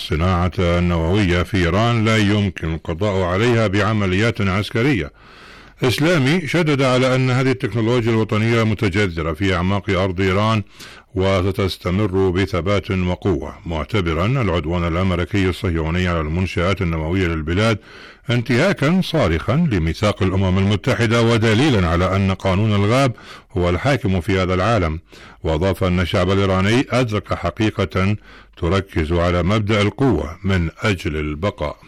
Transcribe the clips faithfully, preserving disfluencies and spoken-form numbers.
الصناعة النووية في إيران لا يمكن القضاء عليها بعمليات عسكرية. إسلامي شدد على أن هذه التكنولوجيا الوطنية متجذرة في أعماق أرض إيران وستستمر بثبات وقوة، معتبرا العدوان الأمريكي الصهيوني على المنشآت النووية للبلاد انتهاكا صارخا لميثاق الأمم المتحدة ودليلا على أن قانون الغاب هو الحاكم في هذا العالم. وأضاف أن الشعب الإيراني أدرك حقيقة تركز على مبدأ القوة من أجل البقاء.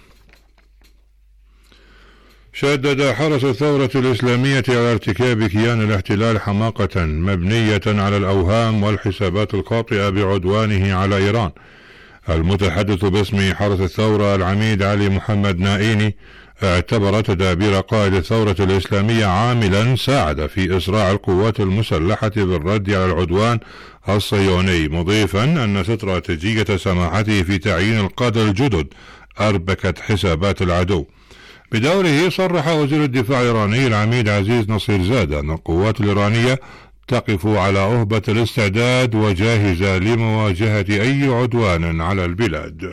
شدد حرس الثورة الإسلامية على ارتكاب كيان الاحتلال حماقة مبنية على الأوهام والحسابات الخاطئة بعدوانه على إيران. المتحدث باسم حرس الثورة العميد علي محمد نائيني اعتبر تدابير قائد الثورة الإسلامية عاملا ساعد في إسراع القوات المسلحة بالرد على العدوان الصهيوني، مضيفا أن استراتيجية سماحته في تعيين القادة الجدد أربكت حسابات العدو. بدوره صرح وزير الدفاع الإيراني العميد عزيز نصير زادة أن القوات الإيرانية تقف على أهبة الاستعداد وجاهزة لمواجهة أي عدوان على البلاد.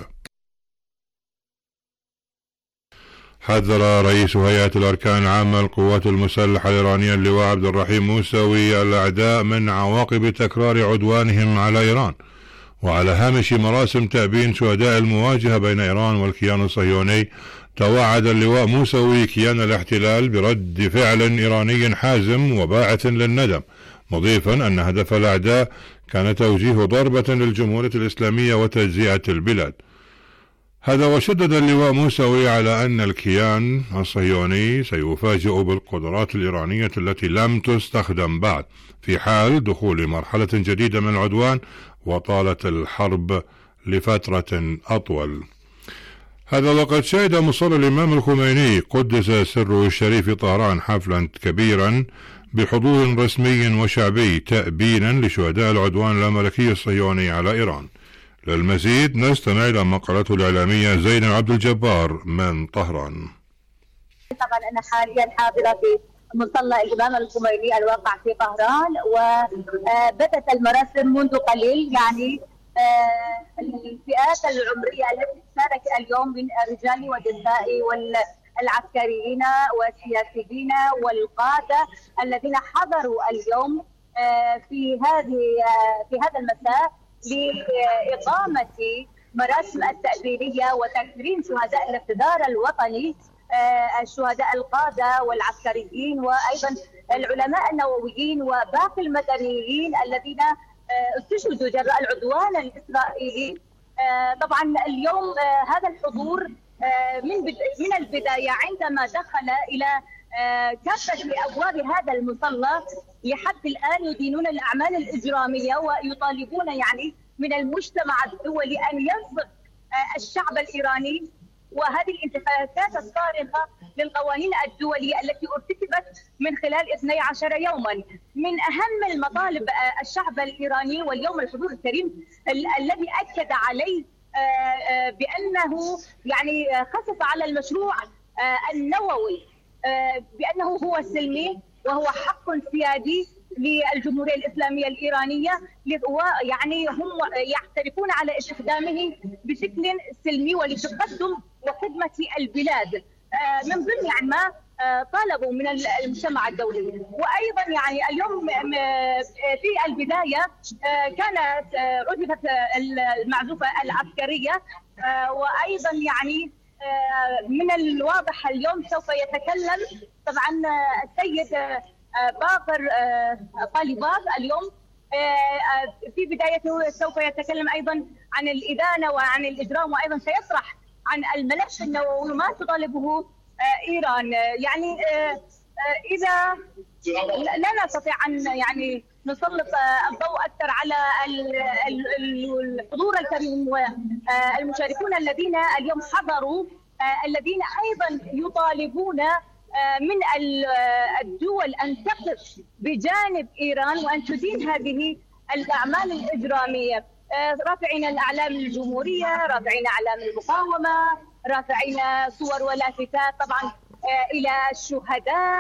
حذر رئيس هيئة الأركان العامة للقوات المسلحة الإيرانية اللواء عبد الرحيم موسوي الأعداء من عواقب تكرار عدوانهم على إيران. وعلى هامش مراسم تأبين شهداء المواجهة بين إيران والكيان الصهيوني، توعد اللواء موسوي كيان الاحتلال برد فعل إيراني حازم وباعث للندم، مضيفا أن هدف الأعداء كان توجيه ضربة للجمهورية الإسلامية وتجزئة البلاد. هذا وشدد اللواء موسوي على أن الكيان الصهيوني سيفاجئ بالقدرات الإيرانية التي لم تستخدم بعد في حال دخول مرحلة جديدة من العدوان وطالت الحرب لفترة أطول. هذا وقد شهد مصلى الإمام الخميني قدس سره الشريف في طهران حفلا كبيرا بحضور رسمي وشعبي تأبينا لشهداء العدوان الأمريكي الصهيوني على إيران. للمزيد نستمع إلى مقالته الإعلامية زينب عبد الجبار من طهران. طبعا أنا حاليا حاضرة في مصلى الإمام الخميني الواقع في طهران، وبدأت المراسم منذ قليل. يعني الفئات العمرية التي تشارك اليوم من الرجال والنساء والعسكريين والسياسيين والقادة الذين حضروا اليوم في هذه في هذا المساء لإقامة مراسم التأبينية وتكريم شهداء الاقتدار الوطني، الشهداء القادة والعسكريين وأيضا العلماء النوويين وباقي المدنيين الذين استشهدوا جراء العدوان الإسرائيلي. طبعا اليوم هذا الحضور من من البداية عندما دخل إلى كافة أبواب هذا المصلى لحد الآن يدينون الأعمال الإجرامية ويطالبون يعني من المجتمع الدولي أن ينصف الشعب الإيراني وهذه الانتهاكات الصارخة للقوانين الدولية التي ارتكبت من خلال اثني عشر يوما. من أهم المطالب الشعب الإيراني واليوم الحضور الكريم الذي أكد عليه بأنه يعني خسف على المشروع النووي بأنه هو سلمي وهو حق سيادي للجمهورية الإسلامية الإيرانية، يعني هم يعترفون على استخدامه بشكل سلمي ولتقدم وخدمة البلاد من ضمن يعني ما طالبوا من المجتمع الدولي. وأيضا يعني اليوم في البداية كانت عزفت المعزوفة العسكرية، وأيضا يعني من الواضح اليوم سوف يتكلم طبعا السيد باقر طالباف اليوم في بدايته سوف يتكلم أيضا عن الإدانة وعن الإجرام، وأيضا سيطرح عن الملف النووي وما تطالبه إيران. يعني إذا لا نستطيع أن يعني نسلط الضوء أكثر على الحضور الكريم والمشاركون الذين اليوم حضروا، الذين أيضا يطالبون من الدول أن تقف بجانب إيران وأن تدين هذه الأعمال الإجرامية، رافعين الأعلام الجمهورية، رافعين أعلام المقاومة، رافعين صور ولافتات طبعا إلى الشهداء.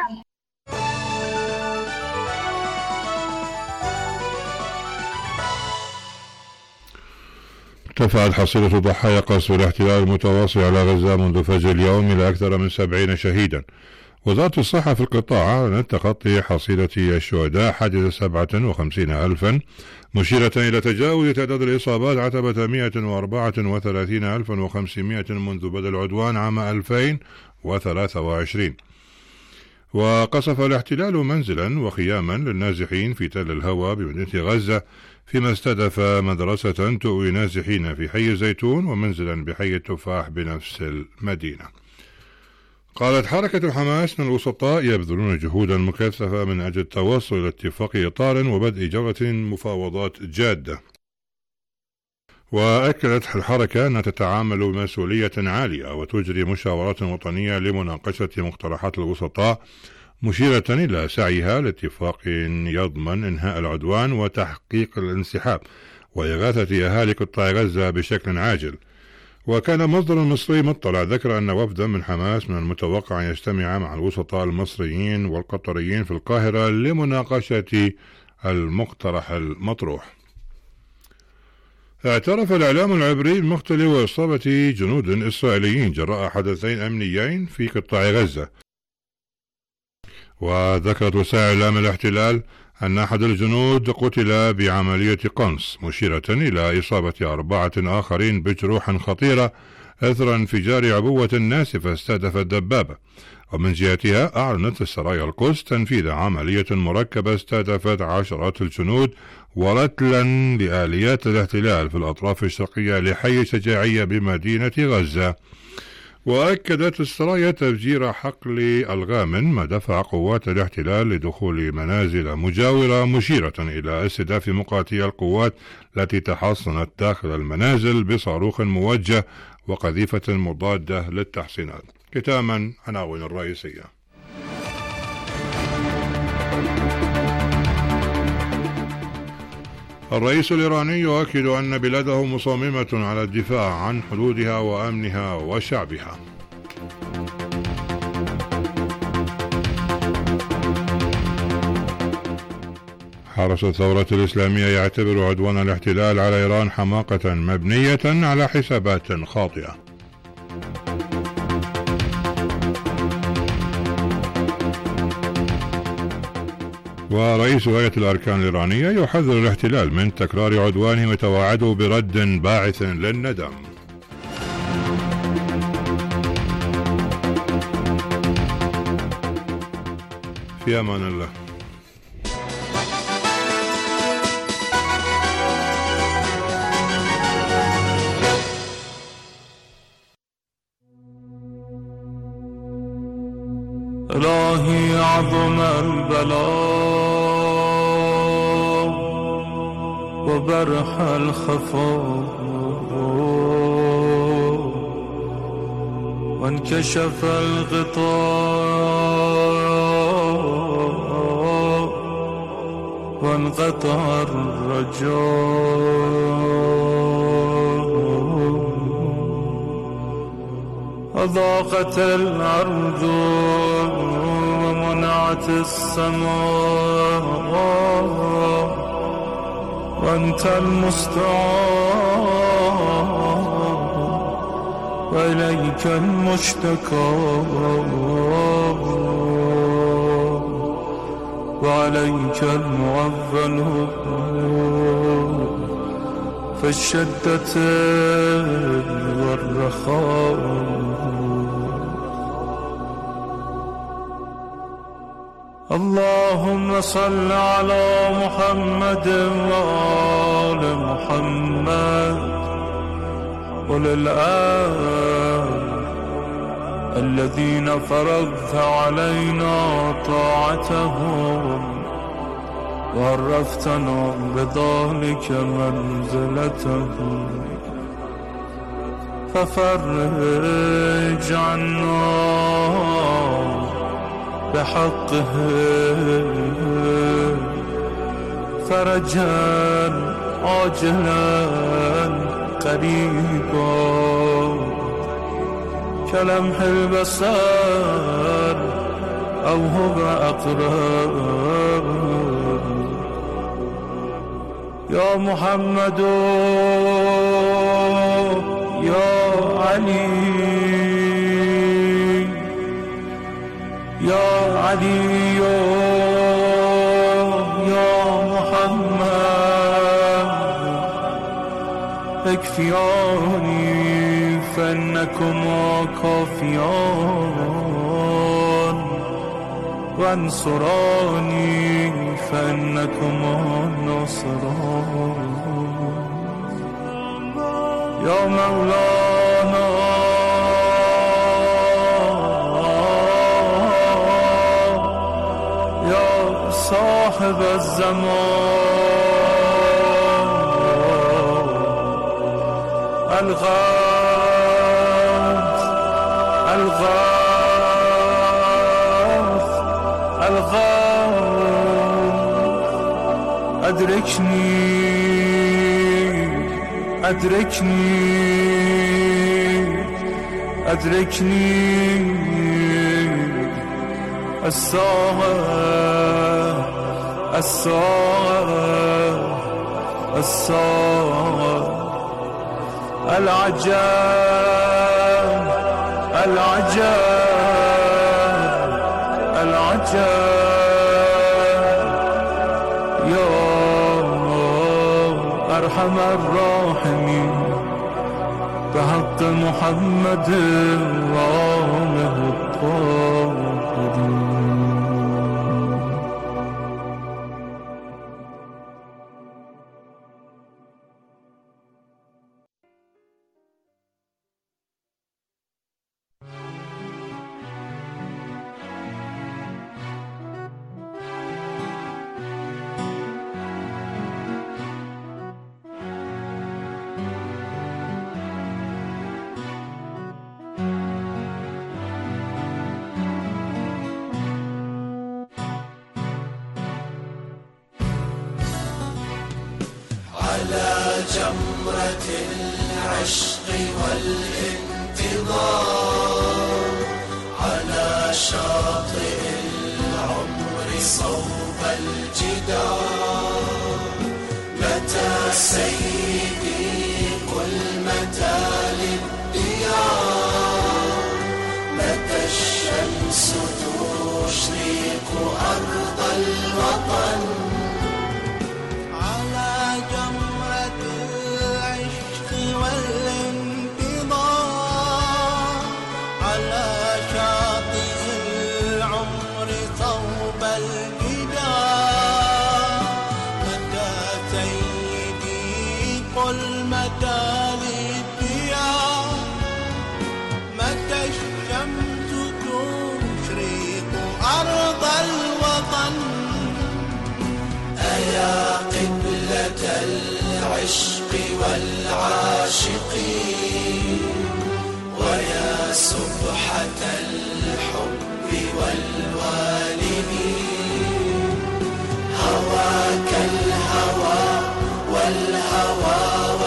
ارتفعت حصيلة ضحايا قصف الاحتلال المتواصل على غزة منذ فجر اليوم إلى أكثر من سبعين شهيدا. وزارة الصحة في القطاع أعلنت تخطي حصيلة الشهداء حدث سبعة وخمسين ألفا، مشيرة إلى تجاوز تعداد الإصابات عتبة مئة وأربعة وثلاثين ألفا وخمسمائة منذ بدء العدوان عام ألفين وثلاثة وعشرين. وقصف الاحتلال منزلا وخياما للنازحين في تل الهوى بمدينة غزة، فيما استهدف مدرسة تؤوي نازحين في حي الزيتون ومنزلا بحي التفاح بنفس المدينة. قالت حركة حماس أن الوسطاء يبذلون جهودا مكثفة من أجل التوصل إلى اتفاق إطار وبدء جولة مفاوضات جادة. وأكدت الحركة أنها تتعامل بمسؤولية عالية وتجري مشاورات وطنية لمناقشة مقترحات الوسطاء، مشيرة إلى سعيها لاتفاق يضمن إنهاء العدوان وتحقيق الانسحاب وإغاثة أهالي قطاع غزة بشكل عاجل. وكان مصدر مصري مطلع ذكر أن وفدا من حماس من المتوقع أن يجتمع مع الوسطاء المصريين والقطريين في القاهرة لمناقشة المقترح المطروح. اعترف الإعلام العبري بمقتل وإصابة جنود إسرائيليين جراء حدثين أمنيين في قطاع غزة. وذكرت وسائل إعلام الاحتلال أن أحد الجنود قتل بعملية قنص، مشيرة إلى إصابة أربعة آخرين بجروح خطيرة أثر انفجار عبوة ناسفة استهدفت دبابة. ومن جهتها أعلنت السرايا القدس تنفيذ عملية مركبة استهدفت عشرات الجنود ورتلا لآليات الاحتلال في الأطراف الشرقية لحي شجاعية بمدينة غزة. وأكدت السرايا تفجير حقل ألغام ما دفع قوات الاحتلال لدخول منازل مجاورة، مشيرة إلى استهداف مقاتلي القوات التي تحصنت داخل المنازل بصاروخ موجه وقذيفة مضادة للتحصينات. ختاما عناوين الرئيسية. الرئيس الإيراني يؤكد أن بلاده مصممة على الدفاع عن حدودها وأمنها وشعبها. حرس الثورة الإسلامية يعتبر عدوان الاحتلال على إيران حماقة مبنية على حسابات خاطئة. ورئيس هيئة الأركان الإيرانية يحذر الاحتلال من تكرار عدوانه وتوعده برد باعث للندم. في أمان الله. إلهي عظم البلاء وبرح الخفاء وانكشف الغطاء وانقطع الرجاء وضاقت الأرض ومنعت السماء وأنت المستعان وإليك المشتكى وعليك المعول في الشدة والرخاء. اللهم صل على محمد وآل محمد وللآل الذين فرضت علينا طاعتهم وعرفتنا بذلك منزلتهم، ففرج عنا بحقه فرجا عاجلا قريبا كلمح البصر أو هو أقرب. يا محمد يا علي يا علي يا محمد اكفياني فإنكما كافيان وانصراني فإنكما ناصران يا مولانا يا صاحب الزمان الغاث الغاث الغاث أدركني أدركني أدركني الساعة الساعة الساعة العجاب العجاب العجاب يا أرحم الراحمين بحق محمد وآله الطاهرين. على جمرة العشق والانتظار على شاطئ العمر صوب الجدار متى سيدي قل متى للديار متى الشمس تشرق أرض الوطن العشق والعاشقين ويا سبحة الحب والوالدين هواك الهوى والهوى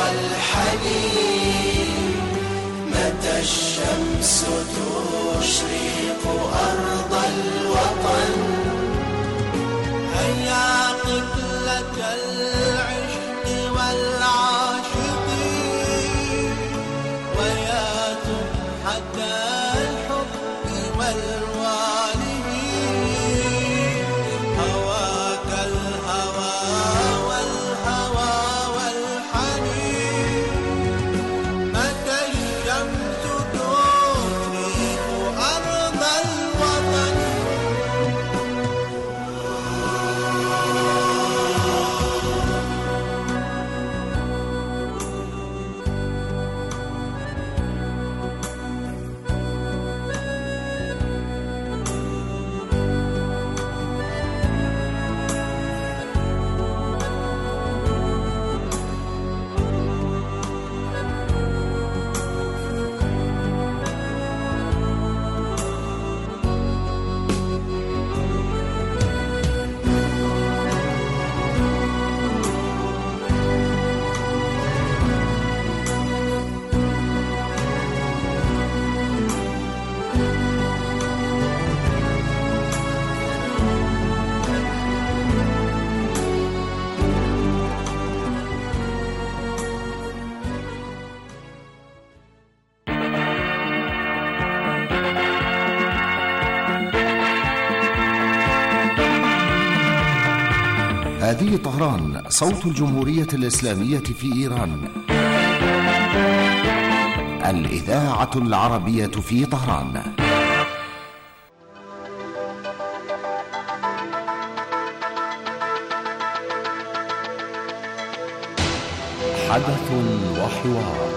والحنين متى الشمس تشرق أرض الوطن هيا قبلة العشق والعاشقين ويا سبحة الحب والوالدين هواك الهوى والهوى والحنين متى الشمس تشرق أرض الوطن هذه طهران، صوت الجمهورية الإسلامية في إيران. الإذاعة العربية في طهران. حدث وحوار.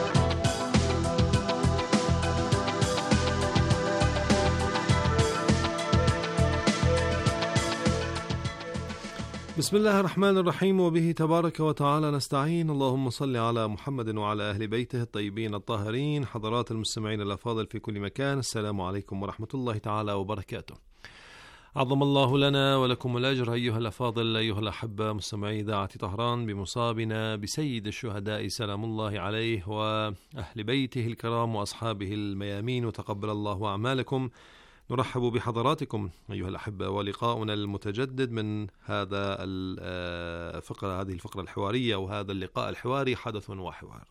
بسم الله الرحمن الرحيم، وبه تبارك وتعالى نستعين. اللهم صل على محمد وعلى أهل بيته الطيبين الطاهرين. حضرات المستمعين الأفاضل في كل مكان، السلام عليكم ورحمة الله تعالى وبركاته. عظم الله لنا ولكم الأجر أيها الأفاضل، أيها الأحبة مستمعي إذاعة طهران، بمصابنا بسيد الشهداء سلام الله عليه وأهل بيته الكرام وأصحابه الميامين، وتقبل الله أعمالكم. نرحب بحضراتكم أيها الأحبة، ولقاؤنا المتجدد من هذا الفقرة هذه الفقرة الحوارية وهذا اللقاء الحواري حدث وحوار.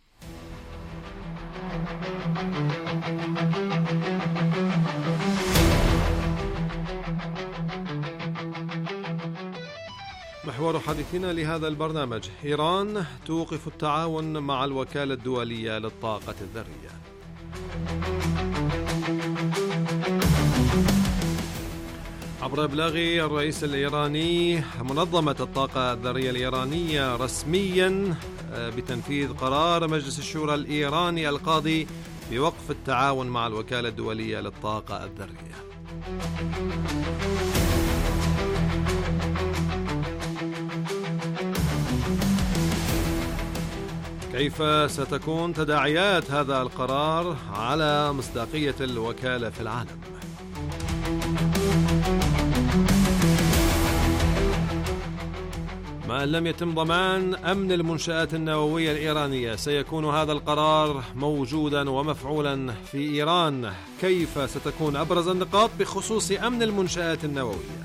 محور حديثنا لهذا البرنامج: إيران توقف التعاون مع الوكالة الدولية للطاقة الذرية. عبر إبلاغ الرئيس الإيراني، منظمة الطاقة الذرية الإيرانية رسميا بتنفيذ قرار مجلس الشورى الإيراني القاضي بوقف التعاون مع الوكالة الدولية للطاقة الذرية. كيف ستكون تداعيات هذا القرار على مصداقية الوكالة في العالم؟ ما إن لم يتم ضمان أمن المنشآت النووية الإيرانية، سيكون هذا القرار موجودا ومفعولا في إيران. كيف ستكون أبرز النقاط بخصوص أمن المنشآت النووية؟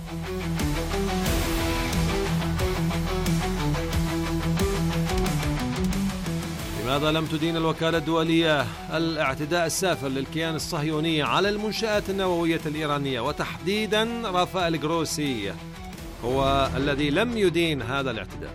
لماذا لم تدين الوكالة الدولية الاعتداء السافر للكيان الصهيوني على المنشآت النووية الإيرانية، وتحديدا رافائيل جروسي هو الذي لم يدين هذا الاعتداء؟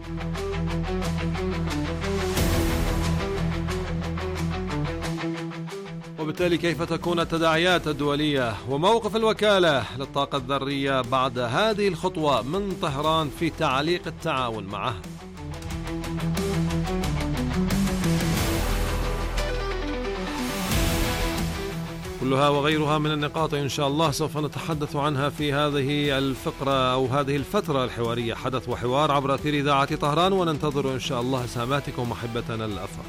وبالتالي كيف تكون التداعيات الدولية وموقف الوكالة للطاقة الذرية بعد هذه الخطوة من طهران في تعليق التعاون معها؟ كلها وغيرها من النقاط إن شاء الله سوف نتحدث عنها في هذه الفقرة أو هذه الفترة الحوارية حدث وحوار عبر أثير إذاعة طهران، وننتظر إن شاء الله اسهاماتكم محبتنا الأفاضل.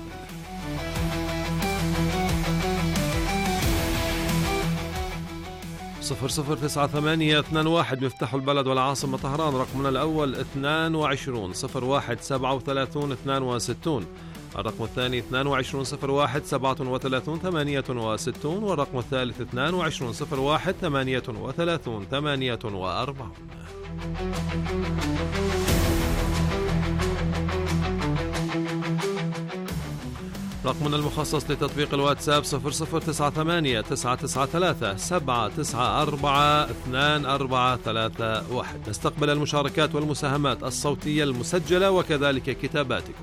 صفر صفر تسعة ثمانية اثنان واحد مفتاح البلد والعاصمة طهران. رقمنا الأول اثنان وعشرون صفر واحد سبعة وثلاثون اثنان وستون. الرقم الثاني اثنان وعشرون صفر واحد سبعة وثلاثون ثمانية وستون. والرقم الثالث اثنان وعشرون صفر واحد ثمانية وثلاثون ثمانية وأربعون. رقمنا المخصص لتطبيق الواتساب صفر صفر تسعة ثمانية تسعة تسعة ثلاثة سبعة تسعة أربعة اثنان أربعة ثلاثة واحد. نستقبل المشاركات والمساهمات الصوتية المسجلة وكذلك كتاباتكم.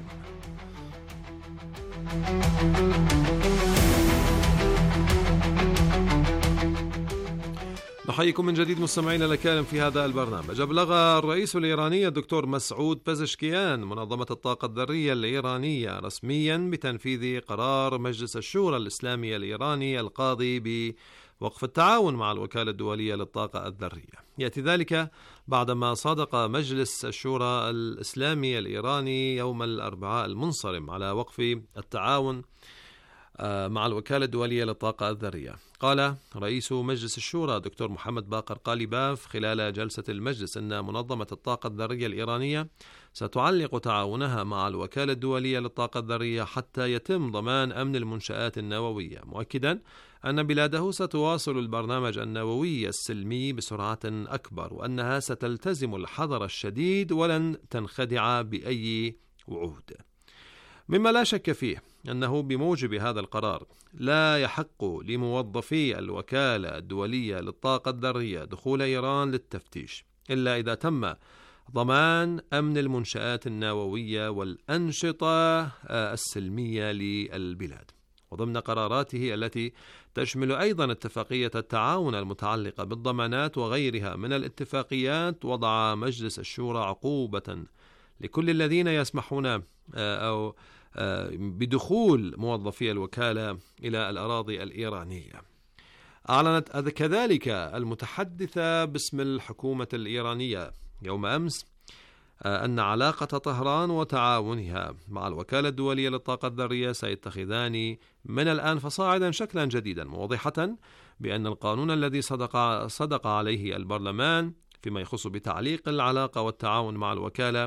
نحييكم من جديد مستمعينا الكرام في هذا البرنامج. أبلغ الرئيس الإيراني الدكتور مسعود بزشكيان منظمة الطاقة الذرية الإيرانية رسميا بتنفيذ قرار مجلس الشورى الإسلامي الإيراني القاضي بوقف التعاون مع الوكالة الدولية للطاقة الذرية. يأتي ذلك بعدما صادق مجلس الشورى الإسلامي الإيراني يوم الأربعاء المنصرم على وقف التعاون مع الوكالة الدولية للطاقة الذرية. قال رئيس مجلس الشورى دكتور محمد باقر قاليباف خلال جلسة المجلس أن منظمة الطاقة الذرية الإيرانية ستعلق تعاونها مع الوكالة الدولية للطاقة الذرية حتى يتم ضمان أمن المنشآت النووية، مؤكدا أن بلاده ستواصل البرنامج النووي السلمي بسرعة أكبر، وأنها ستلتزم الحذر الشديد ولن تنخدع بأي وعود. مما لا شك فيه أنه بموجب هذا القرار لا يحق لموظفي الوكالة الدولية للطاقة الذرية دخول إيران للتفتيش إلا إذا تم ضمان أمن المنشآت النووية والأنشطة السلمية للبلاد. وضمن قراراته التي تشمل أيضا اتفاقية التعاون المتعلقة بالضمانات وغيرها من الاتفاقيات، وضع مجلس الشورى عقوبة لكل الذين يسمحون أو بدخول موظفي الوكالة إلى الأراضي الإيرانية. أعلنت كذلك المتحدثة باسم الحكومة الإيرانية يوم أمس أن علاقة طهران وتعاونها مع الوكالة الدولية للطاقة الذرية سيتخذان من الآن فصاعدا شكلا جديدا، موضحة بأن القانون الذي صدق, صدق عليه البرلمان فيما يخص بتعليق العلاقة والتعاون مع الوكالة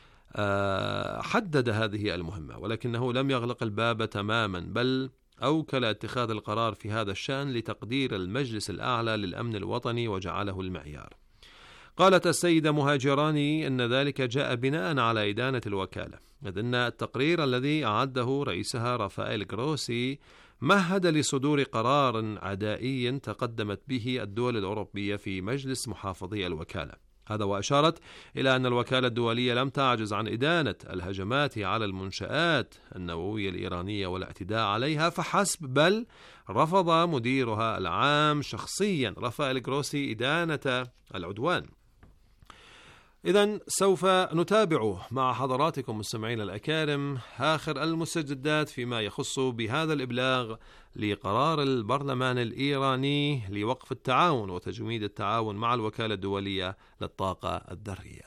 حدد هذه المهمة، ولكنه لم يغلق الباب تماما، بل أوكل اتخاذ القرار في هذا الشأن لتقدير المجلس الأعلى للأمن الوطني وجعله المعيار. قالت السيدة مهاجراني أن ذلك جاء بناء على إدانة الوكالة، إذ أن التقرير الذي أعده رئيسها رافائيل جروسي مهد لصدور قرار عدائي تقدمت به الدول الأوروبية في مجلس محافظي الوكالة. هذا وأشارت إلى أن الوكالة الدولية لم تعجز عن إدانة الهجمات على المنشآت النووية الإيرانية والاعتداء عليها فحسب، بل رفض مديرها العام شخصيا رافائيل جروسي إدانة العدوان. إذن سوف نتابع مع حضراتكم مستمعين الأكارم آخر المستجدات فيما يخص بهذا الإبلاغ لقرار البرلمان الإيراني لوقف التعاون وتجميد التعاون مع الوكالة الدولية للطاقة الذرية.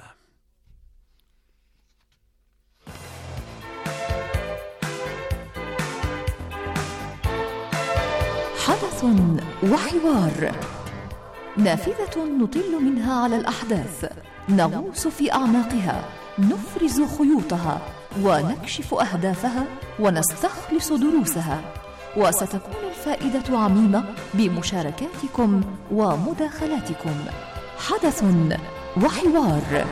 حدث وحوار، نافذة نطل منها على الأحداث، نغوص في أعماقها، نفرز خيوطها ونكشف أهدافها ونستخلص دروسها، وستكون الفائدة عميمة بمشاركاتكم ومداخلاتكم. حدث وحوار.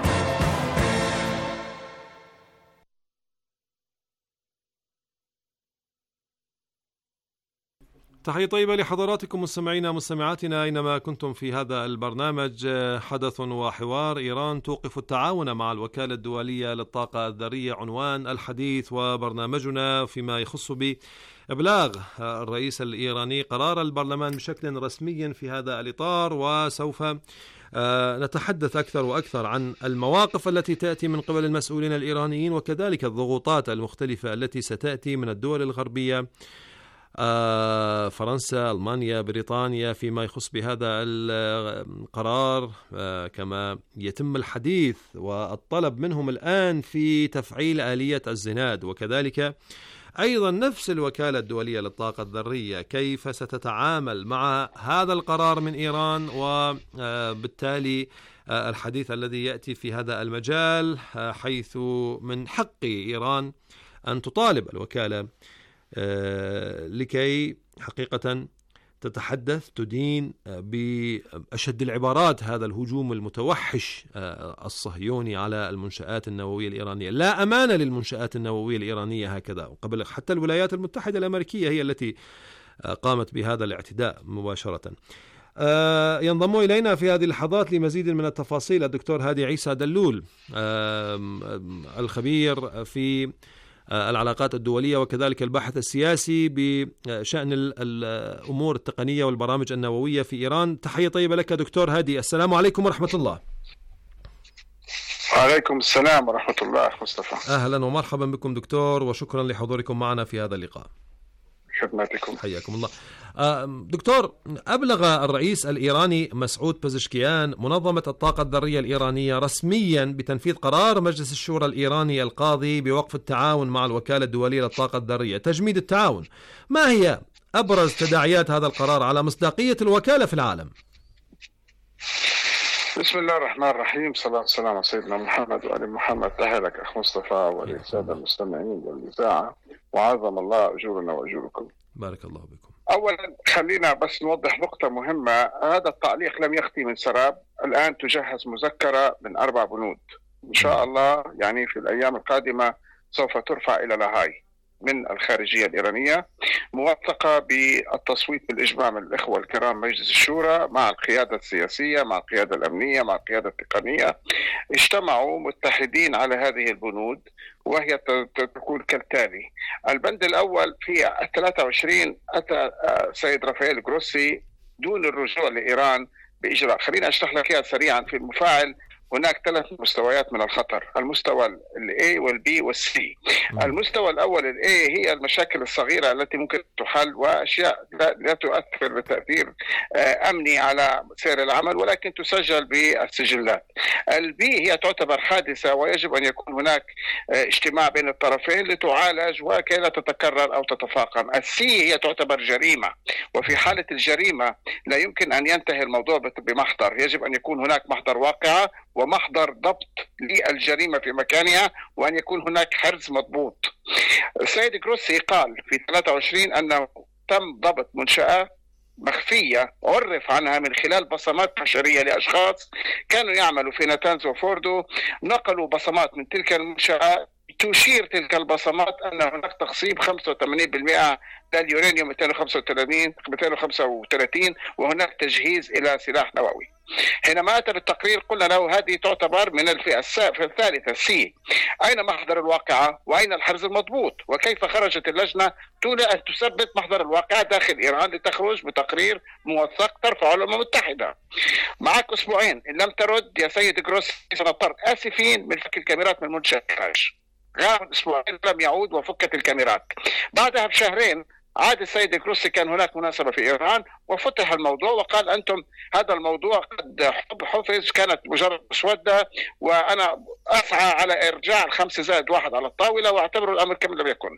تحية طيبة لحضراتكم مستمعينا مستمعاتنا أينما كنتم في هذا البرنامج حدث وحوار. إيران توقف التعاون مع الوكالة الدولية للطاقة الذرية عنوان الحديث، وبرنامجنا فيما يخص بإبلاغ الرئيس الإيراني قرار البرلمان بشكل رسمي في هذا الإطار، وسوف نتحدث أكثر وأكثر عن المواقف التي تأتي من قبل المسؤولين الإيرانيين، وكذلك الضغوطات المختلفة التي ستأتي من الدول الغربية، آه فرنسا، ألمانيا، بريطانيا، فيما يخص بهذا القرار، آه كما يتم الحديث والطلب منهم الآن في تفعيل آلية الزناد، وكذلك أيضا نفس الوكالة الدولية للطاقة الذرية كيف ستتعامل مع هذا القرار من إيران، وبالتالي آه الحديث الذي يأتي في هذا المجال، آه حيث من حق إيران أن تطالب الوكالة آه لكي حقيقة تتحدث تدين آه بأشد العبارات هذا الهجوم المتوحش آه الصهيوني على المنشآت النووية الإيرانية. لا أمان للمنشآت النووية الإيرانية هكذا، وقبل حتى الولايات المتحدة الأمريكية هي التي آه قامت بهذا الاعتداء مباشرة. آه ينضم إلينا في هذه اللحظات لمزيد من التفاصيل الدكتور هادي عيسى دلول، آه الخبير في العلاقات الدولية وكذلك الباحث السياسي بشأن الأمور التقنية والبرامج النووية في إيران. تحية طيبة لك دكتور هادي، السلام عليكم ورحمة الله. وعليكم السلام ورحمة الله مصطفى. أهلا ومرحبا بكم دكتور، وشكرا لحضوركم معنا في هذا اللقاء. خدمتكم. حياكم الله. دكتور، أبلغ الرئيس الإيراني مسعود بزشكيان منظمة الطاقة الذرية الإيرانية رسميا بتنفيذ قرار مجلس الشورى الإيراني القاضي بوقف التعاون مع الوكالة الدولية للطاقة الذرية، تجميد التعاون. ما هي أبرز تداعيات هذا القرار على مصداقية الوكالة في العالم؟ بسم الله الرحمن الرحيم، صلاة والسلام على سيدنا محمد وآل محمد. تحية لك أخ مصطفى وللسادة المستمعين والإذاعة، وعظم الله أجورنا وأجوركم. بارك الله بكم. أولا خلينا بس نوضح نقطة مهمة، هذا التعليق لم يختي من سراب، الآن تجهز مذكرة من أربع بنود إن شاء الله، يعني في الأيام القادمة سوف ترفع إلى لاهاي. من الخارجية الإيرانية موثقة بالتصويت بالإجماع من الإخوة الكرام مجلس الشورى مع القيادة السياسية، مع القيادة الأمنية، مع القيادة التقنية، اجتمعوا متحدين على هذه البنود، وهي تكون كالتالي. البند الأول في ثلاثة وعشرين أتى سيد رافائيل جروسي دون الرجوع لإيران بإجراء. خليني أشرح لك إياها سريعا. في المفاعل هناك ثلاث مستويات من الخطر، المستوى الA والB والC. المستوى الأول الA هي المشاكل الصغيرة التي ممكن تحل وأشياء لا تؤثر بتأثير أمني على سير العمل ولكن تسجل بالسجلات. الB هي تعتبر حادثة ويجب أن يكون هناك اجتماع بين الطرفين لتعالج وكي لا تتكرر أو تتفاقم. الC هي تعتبر جريمة، وفي حالة الجريمة لا يمكن أن ينتهي الموضوع بمحضر، يجب أن يكون هناك محضر واقعة ومحضر ضبط للجريمة في مكانها، وأن يكون هناك حرز مضبوط. السيد جروسي قال في ثلاثة وعشرين أنه تم ضبط منشأة مخفية عرف عنها من خلال بصمات بشرية لأشخاص كانوا يعملوا في ناتانز وفوردو، نقلوا بصمات من تلك المنشأة تشير تلك البصمات أن هناك تخصيب خمسة وثمانين بالمئة لليورانيوم مئتين وخمسة وثلاثين وهناك تجهيز إلى سلاح نووي. حينما أتى بالتقرير قلنا له هذه تعتبر من الفئة الثالثة سي. أين محضر الواقعة وأين الحرز المضبوط؟ وكيف خرجت اللجنة دون أن تثبت محضر الواقعة داخل إيران لتخرج بتقرير موثق ترفعه الأمم المتحدة؟ معك أسبوعين، إن لم ترد يا سيد جروسي سنضطر آسفين من فك الكاميرات من منشأ الإنتاج. غاب أسبوعين لم يعود وفكت الكاميرات. بعدها بشهرين عاد السيد جروسي، كان هناك مناسبة في إيران وفتح الموضوع وقال أنتم هذا الموضوع قد حفظ، كانت مجرد مسودة وأنا أسعى على إرجاع الخمسة زائد واحد على الطاولة واعتبر الأمر كما لم يكن.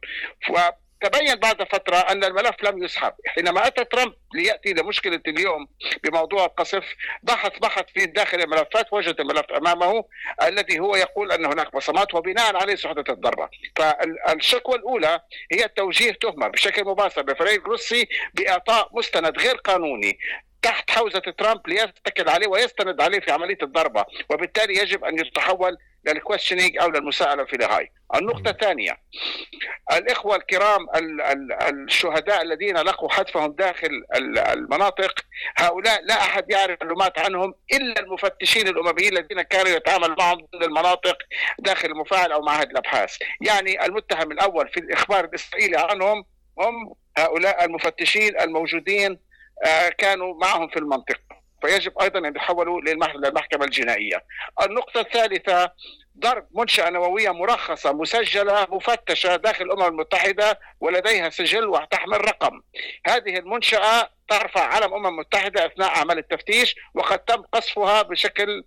تبين بعد فترة أن الملف لم يسحب. حينما أتى ترامب ليأتي لمشكلة اليوم بموضوع القصف بحث بحث في داخل الملفات، وجد الملف أمامه الذي هو يقول أن هناك بصمات وبناء عليه سحبت الضربة. فالشكوى الأولى هي توجيه تهمة بشكل مباشر لفريق جروسي بإعطاء مستند غير قانوني تحت حوزة ترامب ليتكل عليه ويستند عليه في عملية الضربة، وبالتالي يجب أن يتحول للكويشنينج أو للمساءلة في لاهاي. النقطة الثانية، الإخوة الكرام الشهداء الذين لقوا حتفهم داخل المناطق، هؤلاء لا أحد يعرف معلومات عنهم إلا المفتشين الأمميين الذين كانوا يتعاملوا معهم ضمن المناطق داخل المفاعل أو معهد الأبحاث. يعني المتهم الأول في الإخبار الإسرائيلي عنهم هم هؤلاء المفتشين الموجودين كانوا معهم في المنطقة، فيجب أيضا أن يتحولوا للمحكمة الجنائية. النقطة الثالثة، ضرب منشأة نووية مرخصة مسجلة مفتشة داخل الأمم المتحدة ولديها سجل وتحمل رقم. هذه المنشأة ترفع علم الأمم المتحدة أثناء عمل التفتيش، وقد تم قصفها بشكل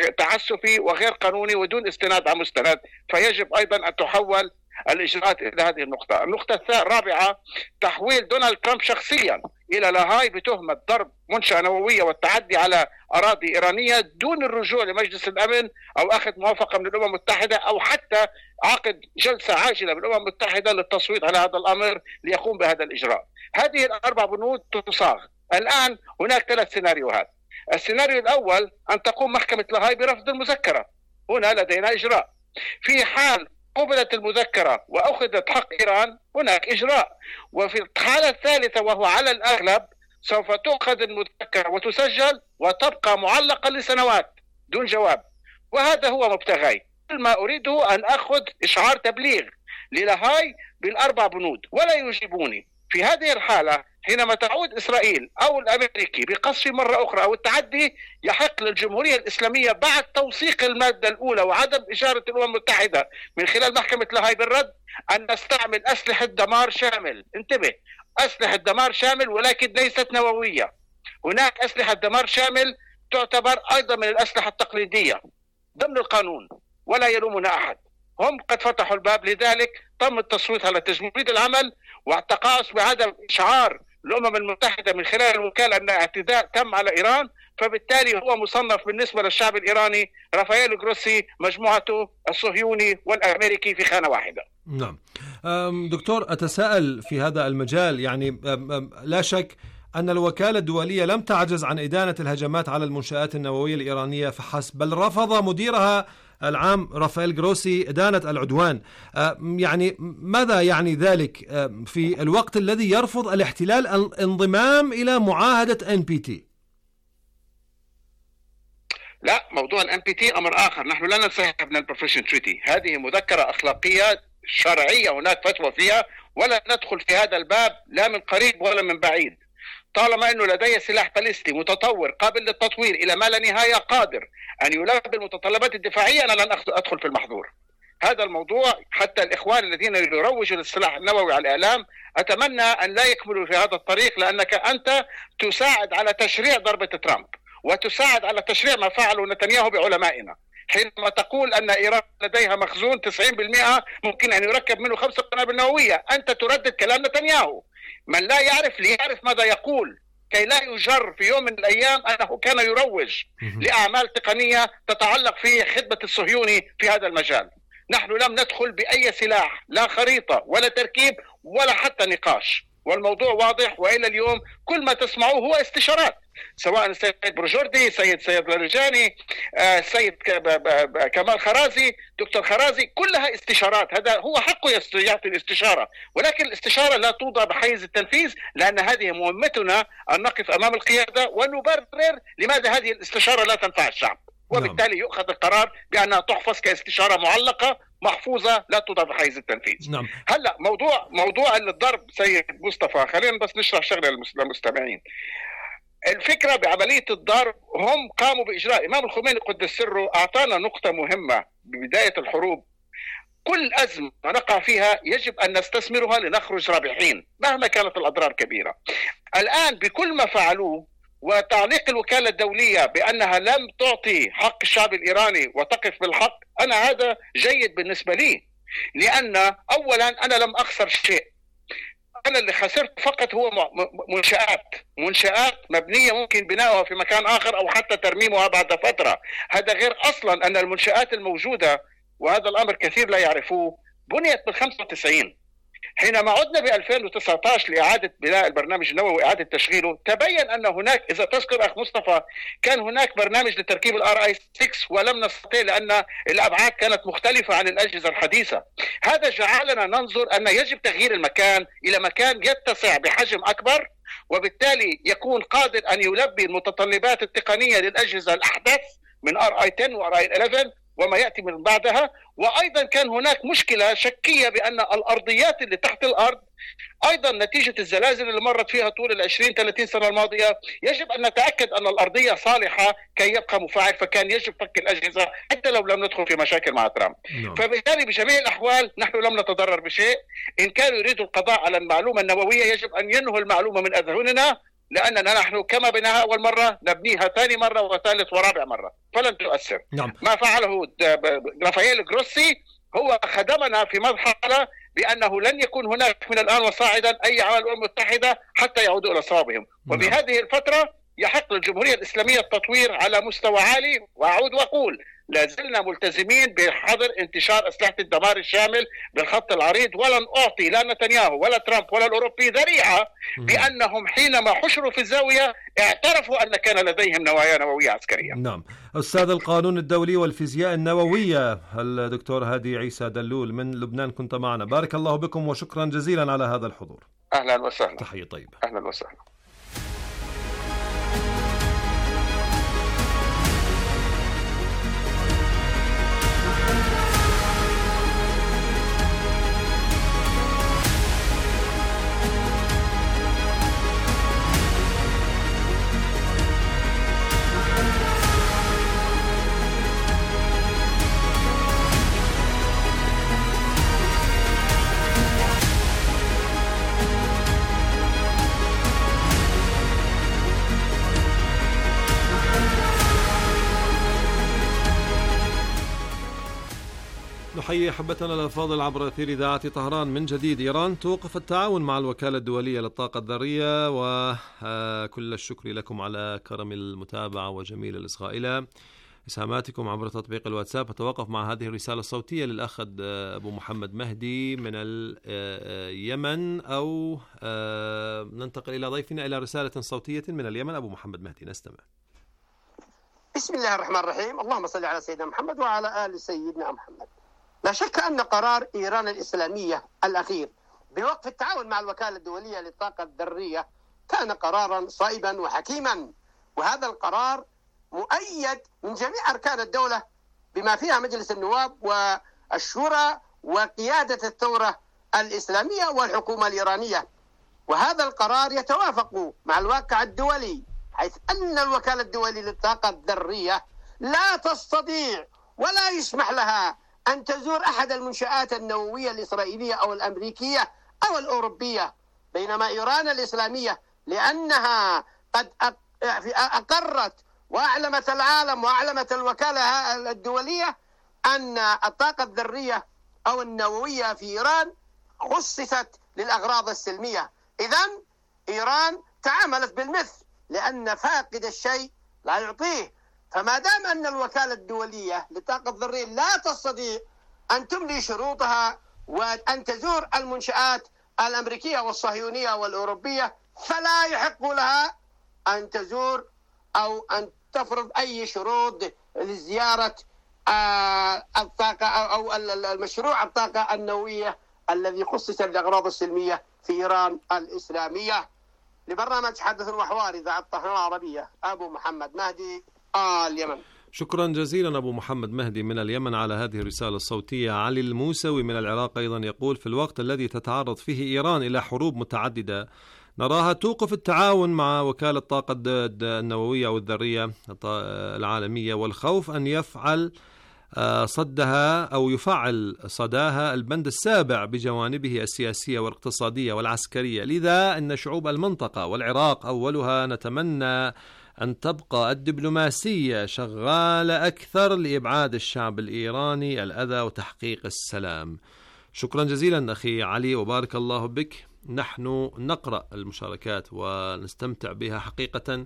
تعسفي وغير قانوني ودون استناد على مستند، فيجب أيضا أن تحول الإجراءات إلى هذه النقطة. النقطة الرابعة، تحويل دونالد ترامب شخصيا إلى لاهاي بتهمة ضرب منشأة نووية والتعدي على أراضي إيرانية دون الرجوع لمجلس الأمن أو أخذ موافقة من الأمم المتحدة أو حتى عقد جلسة عاجلة بالأمم المتحدة للتصويت على هذا الأمر ليقوم بهذا الإجراء. هذه الأربع بنود تصاغ. الآن هناك ثلاث سيناريوهات. السيناريو الأول أن تقوم محكمة لاهاي برفض المذكرة، هنا لدينا إجراء. في حال قبلت المذكرة وأخذت حق إيران هناك إجراء. وفي الحالة الثالثة وهو على الأغلب سوف تأخذ المذكرة وتسجل وتبقى معلقة لسنوات دون جواب، وهذا هو مبتغاي. كل ما أريده أن أخذ إشعار تبليغ للاهاي بالأربع بنود ولا يجيبوني. في هذه الحالة حينما تعود إسرائيل أو الأمريكي بقصف مرة أخرى أو التعدي، يحق للجمهورية الإسلامية بعد توثيق المادة الأولى وعدم إشارة الأمم المتحدة من خلال محكمة لاهاي بالرد أن نستعمل أسلحة دمار شامل. انتبه، أسلحة دمار شامل ولكن ليست نووية. هناك أسلحة دمار شامل تعتبر أيضا من الأسلحة التقليدية ضمن القانون ولا يلومنا أحد. هم قد فتحوا الباب، لذلك تم التصويت على تجميد العمل والتقاعس بعدم إشعار الأمم المتحدة من خلال الوكالة أن اعتداء تم على إيران، فبالتالي هو مصنف بالنسبة للشعب الإيراني رافائيل جروسي مجموعته الصهيوني والأمريكي في خانة واحدة. نعم دكتور، أتساءل في هذا المجال، يعني لا شك أن الوكالة الدولية لم تعجز عن إدانة الهجمات على المنشآت النووية الإيرانية فحسب، بل رفض مديرها العام رافائيل جروسي إدانة العدوان. يعني ماذا يعني ذلك في الوقت الذي يرفض الاحتلال الانضمام إلى معاهدة إن بي تي؟ لا، موضوع الان بي تي امر اخر. نحن لا ننسحب من البروفيشن تريتي، هذه مذكره اخلاقيه شرعيه هناك فتوى فيها، ولا ندخل في هذا الباب لا من قريب ولا من بعيد. طالما انه لدي سلاح باليستي متطور قابل للتطوير الى ما لا نهايه، قادر ان يلبي المتطلبات الدفاعيه، انا لن ادخل في المحظور. هذا الموضوع حتى الاخوان الذين يروجوا للسلاح النووي على الاعلام اتمنى ان لا يكملوا في هذا الطريق، لانك انت تساعد على تشريع ضربه ترامب وتساعد على تشريع ما فعله نتنياهو بعلمائنا، حينما تقول أن إيران لديها مخزون تسعين بالمئة ممكن أن يركب منه خمسة قنابل نووية. أنت تردد كلام نتنياهو. من لا يعرف ليعرف ماذا يقول كي لا يجر في يوم من الأيام أنه كان يروج لأعمال تقنية تتعلق في خدمة الصهيوني في هذا المجال. نحن لم ندخل بأي سلاح، لا خريطة ولا تركيب ولا حتى نقاش، والموضوع واضح. وإلى اليوم كل ما تسمعوه هو استشارات، سواء السيد بروجوردي، سيد سيد لالجاني، السيد كمال خرازي، دكتور خرازي، كلها استشارات. هذا هو حقه يعطي الاستشارة، ولكن الاستشارة لا توضع بحيز التنفيذ، لأن هذه مهمتنا أن نقف أمام القيادة ونبرر لماذا هذه الاستشارة لا تنفع الشعب، وبالتالي يؤخذ القرار بأنها تحفظ كاستشارة معلقة محفوظة لا توضع بحيز التنفيذ. نعم. هلا موضوع موضوع الضرب سيد مصطفى، خلينا بس نشرح شغله للمستمعين. الفكرة بعملية الضرب هم قاموا بإجراء. إمام الخميني قدس سره أعطانا نقطة مهمة ببداية الحروب: كل أزمة نقع فيها يجب أن نستثمرها لنخرج رابحين مهما كانت الأضرار كبيرة. الآن بكل ما فعلوه وتعليق الوكالة الدولية بأنها لم تعطي حق الشعب الإيراني وتقف بالحق، أنا هذا جيد بالنسبة لي، لأن أولا أنا لم أخسر شيء. أنا اللي خسرت فقط هو منشآت منشآت مبنية ممكن بناؤها في مكان آخر أو حتى ترميمها بعد فترة. هذا غير أصلا أن المنشآت الموجودة، وهذا الأمر كثير لا يعرفوه، بنيت بالخمسة وتسعين. حينما عدنا ب ألفين وتسعة عشر لإعادة بناء البرنامج النووي وإعادة تشغيله، تبين أن هناك، إذا تذكر أخ مصطفى، كان هناك برنامج لتركيب الآر آي ستة ولم نستطيع لأن الأبعاد كانت مختلفة عن الأجهزة الحديثة. هذا جعلنا ننظر أن يجب تغيير المكان إلى مكان يتسع بحجم أكبر، وبالتالي يكون قادر أن يلبي المتطلبات التقنية للأجهزة الأحدث من آر آي عشرة و آر آي إحدى عشر وما يأتي من بعدها. وأيضا كان هناك مشكلة شكية بأن الأرضيات اللي تحت الأرض أيضا نتيجة الزلازل اللي مرت فيها طول العشرين ثلاثين سنة الماضية يجب أن نتأكد أن الأرضية صالحة كي يبقى مفاعل، فكان يجب فك الأجهزة حتى لو لم ندخل في مشاكل مع ترامب. no. فبالتالي بجميع الأحوال نحن لم نتضرر بشيء. إن كانوا يريدوا القضاء على المعلومة النووية يجب أن ينهوا المعلومة من أذهاننا، لأننا نحن كما بناها أول مرة نبنيها ثاني مرة وثالث ورابع مرة، فلن تؤثر. نعم. ما فعله رافائيل جروسي هو خدمنا في مرحلة بأنه لن يكون هناك من الآن وصاعدا أي عمل الأمم المتحدة حتى يعودوا إلى صوابهم. وبهذه الفترة يحق للجمهورية الإسلامية التطوير على مستوى عالي. وأعود وأقول لازلنا ملتزمين بحظر انتشار أسلحة الدمار الشامل بالخط العريض، ولن أعطي لا نتنياهو ولا ترامب ولا الأوروبي ذريعة بأنهم حينما حشروا في الزاوية اعترفوا أن كان لديهم نوايا نووية عسكرية. نعم. أستاذ القانون الدولي والفيزياء النووية الدكتور هادي عيسى دلول من لبنان كنت معنا، بارك الله بكم وشكرا جزيلا على هذا الحضور. أهلا وسهلا. تحية طيبة. أهلا وسهلا. نحيي أحبتنا الأفاضل عبر أثير إذاعة طهران من جديد. إيران توقف التعاون مع الوكالة الدولية للطاقة الذرية، وكل الشكر لكم على كرم المتابعة وجميل الإصغاء إلى إسهاماتكم عبر تطبيق الواتساب. أتوقف مع هذه الرسالة الصوتية للأخ أبو محمد مهدي من اليمن، أو ننتقل إلى ضيفنا إلى رسالة صوتية من اليمن. أبو محمد مهدي، نستمع. بسم الله الرحمن الرحيم. اللهم صل على سيدنا محمد وعلى آل سيدنا محمد. لا شك أن قرار إيران الإسلامية الأخير بوقف التعاون مع الوكالة الدولية للطاقة الذرية كان قرارا صائبا وحكيما، وهذا القرار مؤيد من جميع أركان الدولة بما فيها مجلس النواب والشورى وقيادة الثورة الإسلامية والحكومة الإيرانية. وهذا القرار يتوافق مع الواقع الدولي، حيث أن الوكالة الدولية للطاقة الذرية لا تستطيع ولا يسمح لها أن تزور أحد المنشآت النووية الإسرائيلية أو الأمريكية أو الأوروبية، بينما إيران الإسلامية لأنها قد أقرت وأعلمت العالم وأعلمت الوكالة الدولية أن الطاقة الذرية أو النووية في إيران خصصت للأغراض السلمية. إذن إيران تعاملت بالمثل، لأن فاقد الشيء لا يعطيه. فما دام أن الوكالة الدولية للطاقة الذرية لا تستطيع أن تملي شروطها وأن تزور المنشآت الأمريكية والصهيونية والأوروبية، فلا يحق لها أن تزور أو أن تفرض أي شروط لزيارة الطاقة أو المشروع الطاقة النووية الذي خصص للأغراض السلمية في إيران الإسلامية. لبرنامج حدث وحوار إذاعة القاهرة العربية، أبو محمد مهدي، اليمن. شكرا جزيلا أبو محمد مهدي من اليمن على هذه الرسالة الصوتية. علي الموسوي من العراق أيضا يقول: في الوقت الذي تتعرض فيه إيران إلى حروب متعددة نراها توقف التعاون مع وكالة الطاقة النووية أو الذرية العالمية، والخوف أن يفعل صدها أو يفعل صداها البند السابع بجوانبه السياسية والاقتصادية والعسكرية. لذا إن شعوب المنطقة والعراق أولها نتمنى أن تبقى الدبلوماسية شغالة أكثر لإبعاد الشعب الإيراني الأذى وتحقيق السلام. شكرا جزيلا أخي علي وبارك الله بك. نحن نقرأ المشاركات ونستمتع بها حقيقة،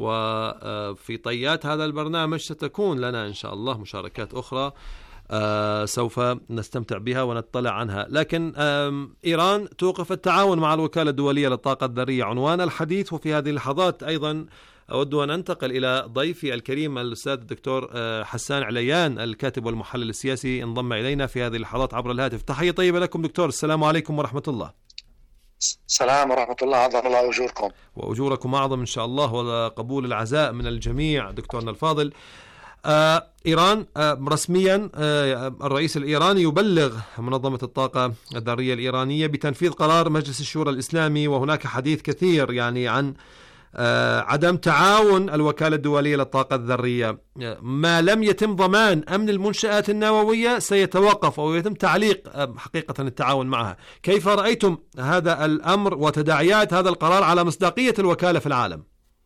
وفي طيات هذا البرنامج ستكون لنا إن شاء الله مشاركات أخرى سوف نستمتع بها ونطلع عنها. لكن إيران توقف التعاون مع الوكالة الدولية للطاقة الذرية عنوان الحديث. وفي هذه اللحظات أيضا أود أن أنتقل إلى ضيفي الكريم الأستاذ الدكتور حسان عليان الكاتب والمحلل السياسي، انضم إلينا في هذه اللحظات عبر الهاتف. تحية طيبة لكم دكتور، السلام عليكم ورحمة الله. السلام ورحمة الله، عظم الله أجوركم. وأجوركم أعظم إن شاء الله، وقبول العزاء من الجميع. دكتورنا الفاضل، آه إيران آه رسميا آه الرئيس الإيراني يبلغ منظمة الطاقة الذرية الإيرانية بتنفيذ قرار مجلس الشورى الإسلامي، وهناك حديث كثير يعني عن آه عدم تعاون الوكالة الدولية للطاقة الذرية. ما لم يتم ضمان أمن المنشآت النووية سيتوقف أو يتم تعليق آه حقيقة التعاون معها. كيف رأيتم هذا الأمر وتداعيات هذا القرار على مصداقية الوكالة في العالم؟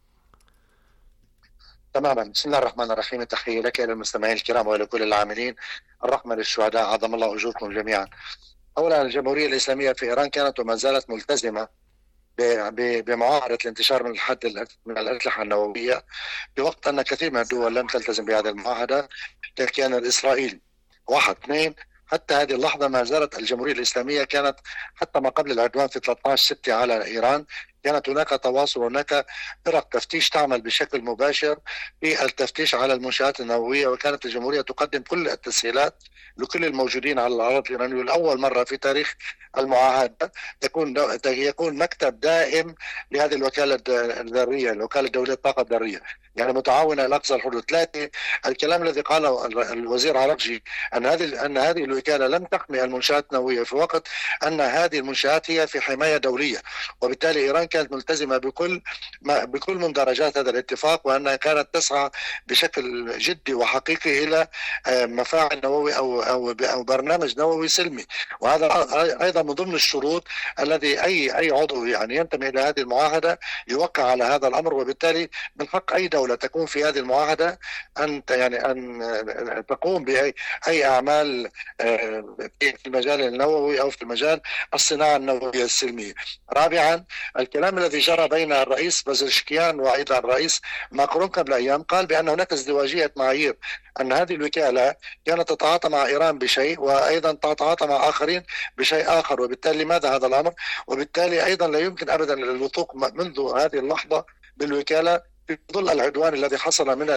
تماما. بسم الله الرحمن الرحيم. تحية لك للمستمعين الكرام ولكل العاملين، الرحمة للشهداء، عظم الله أجوركم جميعا. أولا، الجمهورية الإسلامية في إيران كانت وما زالت ملتزمة بمعاهدة الانتشار من الحد من الأسلحة النووية، بوقت أن كثير من الدول لم تلتزم بهذه المعاهدة كان إسرائيل. واحد اثنين، حتى هذه اللحظة ما زالت الجمهورية الإسلامية كانت حتى ما قبل العدوان في ثلاثة عشر ستة على إيران كانت هناك تواصل، هناك فرق تفتيش تعمل بشكل مباشر في التفتيش على المنشآت النووية، وكانت الجمهورية تقدم كل التسهيلات لكل الموجودين على الأراضي الإيرانية. لأول مرة في تاريخ المعاهدة يكون يكون مكتب دائم لهذه الوكالة الذرية، الوكالة الدولية للطاقة الذرية، يعني متعاونة إلى أقصى الحدود. ثلاثة، الكلام الذي قاله الوزير عرقجي أن هذه أن هذه الوكالة لم تحمي المنشآت النووية في وقت أن هذه المنشآت هي في حماية دولية، وبالتالي إيران كانت ملتزمة بكل بكل مندرجات هذا الاتفاق، وأنها كانت تسعى بشكل جدي وحقيقي إلى مفاعل نووي أو أو أو برنامج نووي سلمي. وهذا أيضا من ضمن الشروط الذي أي أي عضو يعني ينتمي إلى هذه المعاهدة يوقع على هذا الأمر، وبالتالي من حق أي دولة تكون في هذه المعاهدة أن يعني أن تقوم بأي أي أعمال في المجال النووي أو في المجال الصناعة النووية السلمية. رابعا، الكلام الذي جرى بين الرئيس بزشكيان وأيضا الرئيس ماكرون قبل أيام قال بأن هناك ازدواجية معايير، أن هذه الوكالة كانت تتعاطى مع إيران بشيء وأيضا تتعاطى مع آخرين بشيء آخر، وبالتالي لماذا هذا الأمر؟ وبالتالي أيضا لا يمكن أبدا الوثوق منذ هذه اللحظة بالوكالة في ظل العدوان الذي حصل من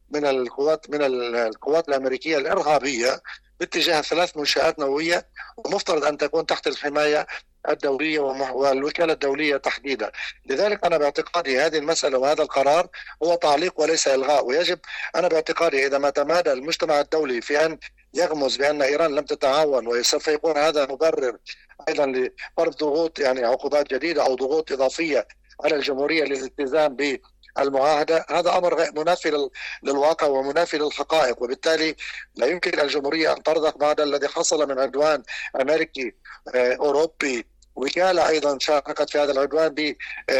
من القوات من القوات الأمريكية الإرهابية باتجاه ثلاث منشآت نووية، ومفترض أن تكون تحت الحماية الدولية والوكالة الدولية تحديدا. لذلك أنا باعتقادي هذه المسألة وهذا القرار هو تعليق وليس إلغاء، ويجب أنا باعتقادي إذا ما تمادى المجتمع الدولي في أن يغمز بأن إيران لم تتعاون وسوف يكون هذا مبرر أيضا لفرض ضغوط يعني عقوبات جديدة أو ضغوط إضافية على الجمهورية للالتزام ب المعاهدة، هذا أمر غير منافي للواقع ومنافي للحقائق، وبالتالي لا يمكن الجمهورية أن ترضخ بعد الذي حصل من عدوان أمريكي أوروبي، وكالة أيضا شاركت في هذا العدوان ب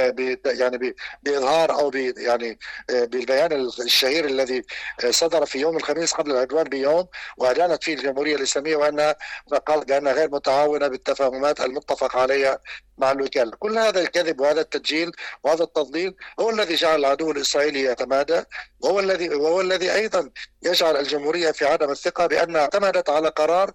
يعني بإظهار أو يعني بالبيان الشهير الذي صدر في يوم الخميس قبل العدوان بيوم، وأدانت فيه الجمهورية الإسلامية وأنها قالت بأنها غير متعاونة بالتفاهمات المتفق عليها مع الوكالة. كل هذا الكذب وهذا التسجيل وهذا التضليل هو الذي جعل العدو الإسرائيلي يتمادى، وهو الذي وهو الذي أيضا يجعل الجمهورية في عدم الثقة بأنها اعتمدت على قرار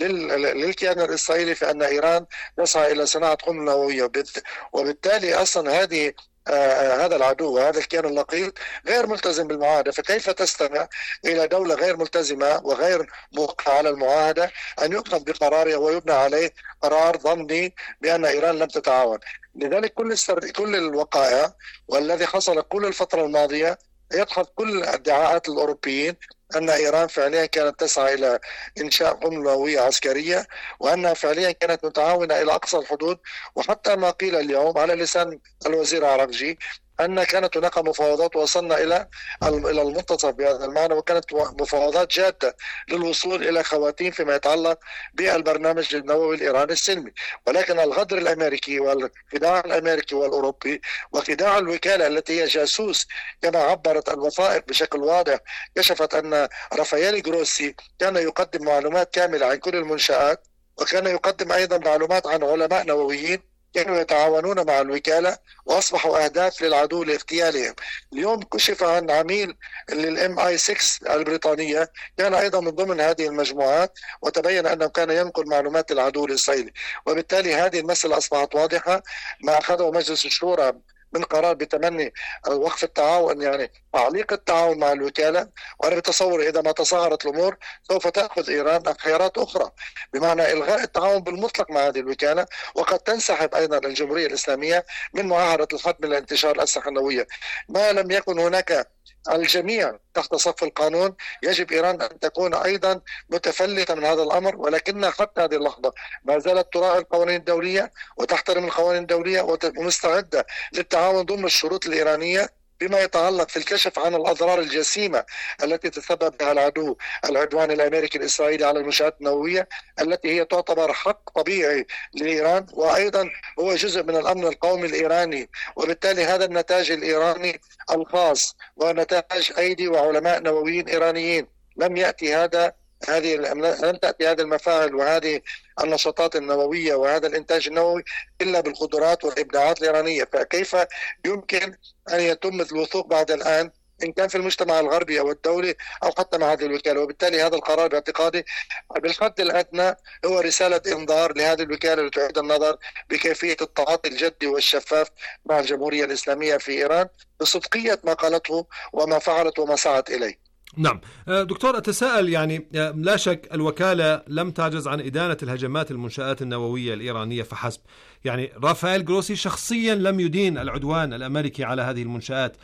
للكيان الإسرائيلي في أن إيران تسعى إلى صناعة قنبلة نووية، وبالتالي أصلا هذه آه هذا العدو وهذا الكيان اللقيط غير ملتزم بالمعاهدة، فكيف تستمع إلى دولة غير ملتزمة وغير موقعة على المعاهدة أن يؤخذ بقرارها ويبنى عليه قرار ضمني بأن إيران لم تتعاون؟ لذلك كل كل الوقائع والذي حصل كل الفترة الماضية يدخل كل ادعاءات الأوروبيين أن إيران فعليا كانت تسعى إلى إنشاء قنبلة نووية عسكرية، وأنها فعليا كانت متعاونة إلى أقصى الحدود، وحتى ما قيل اليوم على لسان الوزير عرقجي أن كانت هناك مفاوضات وصلنا إلى إلى المنتصف بهذا المعنى، وكانت مفاوضات جادة للوصول إلى خواتيم فيما يتعلق بالبرنامج النووي الإيراني السلمي. ولكن الغدر الأمريكي والخداع الأمريكي والأوروبي وخداع الوكالة التي هي جاسوس كما عبرت الوثائق بشكل واضح كشفت أن رافائيل جروسي كان يقدم معلومات كاملة عن كل المنشآت، وكان يقدم أيضا معلومات عن علماء نوويين كانوا يتعاونون مع الوكالة وأصبحوا أهداف للعدو لاغتيالهم. اليوم كشف عن عميل للإم آي ستة البريطانية كان أيضا من ضمن هذه المجموعات، وتبين أنه كان ينقل معلومات العدو الإسرائيلي، وبالتالي هذه المسألة أصبحت واضحة. ما أخذه مجلس الشورى من قرار بتمني وقف التعاون يعني تعليق التعاون مع الوكالة، وأنا بتصور إذا ما تصاعدت الأمور سوف تأخذ إيران خيارات أخرى بمعنى إلغاء التعاون بالمطلق مع هذه الوكالة، وقد تنسحب أيضا الجمهورية الإسلامية من معاهدة الحد من انتشار الأسلحة النووية. ما لم يكن هناك الجميع تحت صف القانون يجب إيران أن تكون أيضا متفلتة من هذا الأمر، ولكنها حتى هذه اللحظة ما زالت تراعي القوانين الدولية وتحترم القوانين الدولية ومستعدة للتعاون ضمن الشروط الإيرانية بما يتعلق في الكشف عن الأضرار الجسيمة التي تسبب بها العدو العدوان الأمريكي الإسرائيلي على المنشآت النووية التي هي تعتبر حق طبيعي لإيران، وأيضا هو جزء من الأمن القومي الإيراني. وبالتالي هذا النتاج الإيراني الخاص ونتاج أيدي وعلماء نوويين إيرانيين. لم يأتي هذا هذه لم تأتي هذه المفاعل وهذه النشاطات النووية وهذا الإنتاج النووي إلا بالقدرات والإبداعات الإيرانية، فكيف يمكن أن يتم الوثوق بعد الآن إن كان في المجتمع الغربي أو الدولي أو حتى مع هذه الوكالة؟ وبالتالي هذا القرار باعتقادي بالحد الأدنى هو رسالة إنذار لهذه الوكالة لتعيد النظر بكيفية التعاطي الجدي والشفاف مع الجمهورية الإسلامية في إيران بصدقية ما قالته وما فعلت وما سعت إليه. نعم دكتور، أتساءل يعني لا شك الوكالة لم تعجز عن إدانة الهجمات المنشآت النووية الإيرانية فحسب، يعني رافائيل جروسي شخصيا لم يدين العدوان الأمريكي على هذه المنشآت.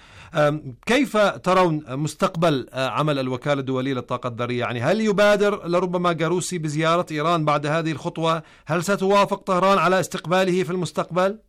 كيف ترون مستقبل عمل الوكالة الدولية للطاقة الذرية؟ يعني هل يبادر لربما جروسي بزيارة إيران بعد هذه الخطوة؟ هل ستوافق طهران على استقباله في المستقبل؟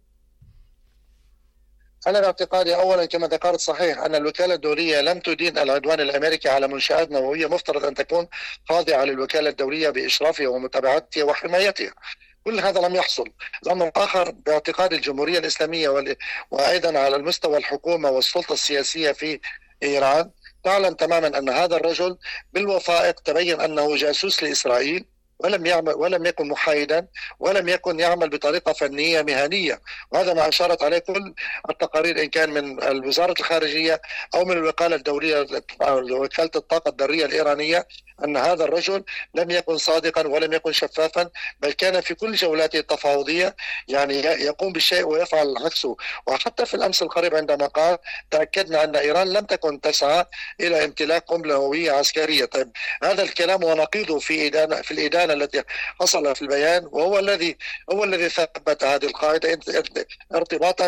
أنا باعتقادي أولا كما ذكرت صحيح أن الوكالة الدولية لم تدين العدوان الأمريكي على منشآت نووية، مفترض أن تكون خاضعة للوكالة الدولية بإشرافها ومتابعتها وحمايتها. كل هذا لم يحصل. الأمر الآخر باعتقاد الجمهورية الإسلامية وأيضا على المستوى الحكومة والسلطة السياسية في إيران تعلم تماما أن هذا الرجل بالوثائق تبين أنه جاسوس لإسرائيل، ولم يعمل ولم يكن محايدا، ولم يكن يعمل بطريقة فنية مهنية. وهذا ما أشارت عليه كل التقارير، إن كان من وزارة الخارجية أو من الوكالة الدولية أو وكالة الطاقة الذرية الإيرانية، أن هذا الرجل لم يكن صادقا ولم يكن شفافا، بل كان في كل جولاته التفاوضية يعني يقوم بالشيء ويفعل عكسه. وحتى في الأمس القريب عندما قال تأكدنا أن إيران لم تكن تسعى إلى امتلاك قنبلة نووية عسكرية. طيب هذا الكلام ونقيضه في إدانة في الإدانة التي حصل في البيان، وهو الذي هو الذي ثبت هذه القاعدة ارتباطا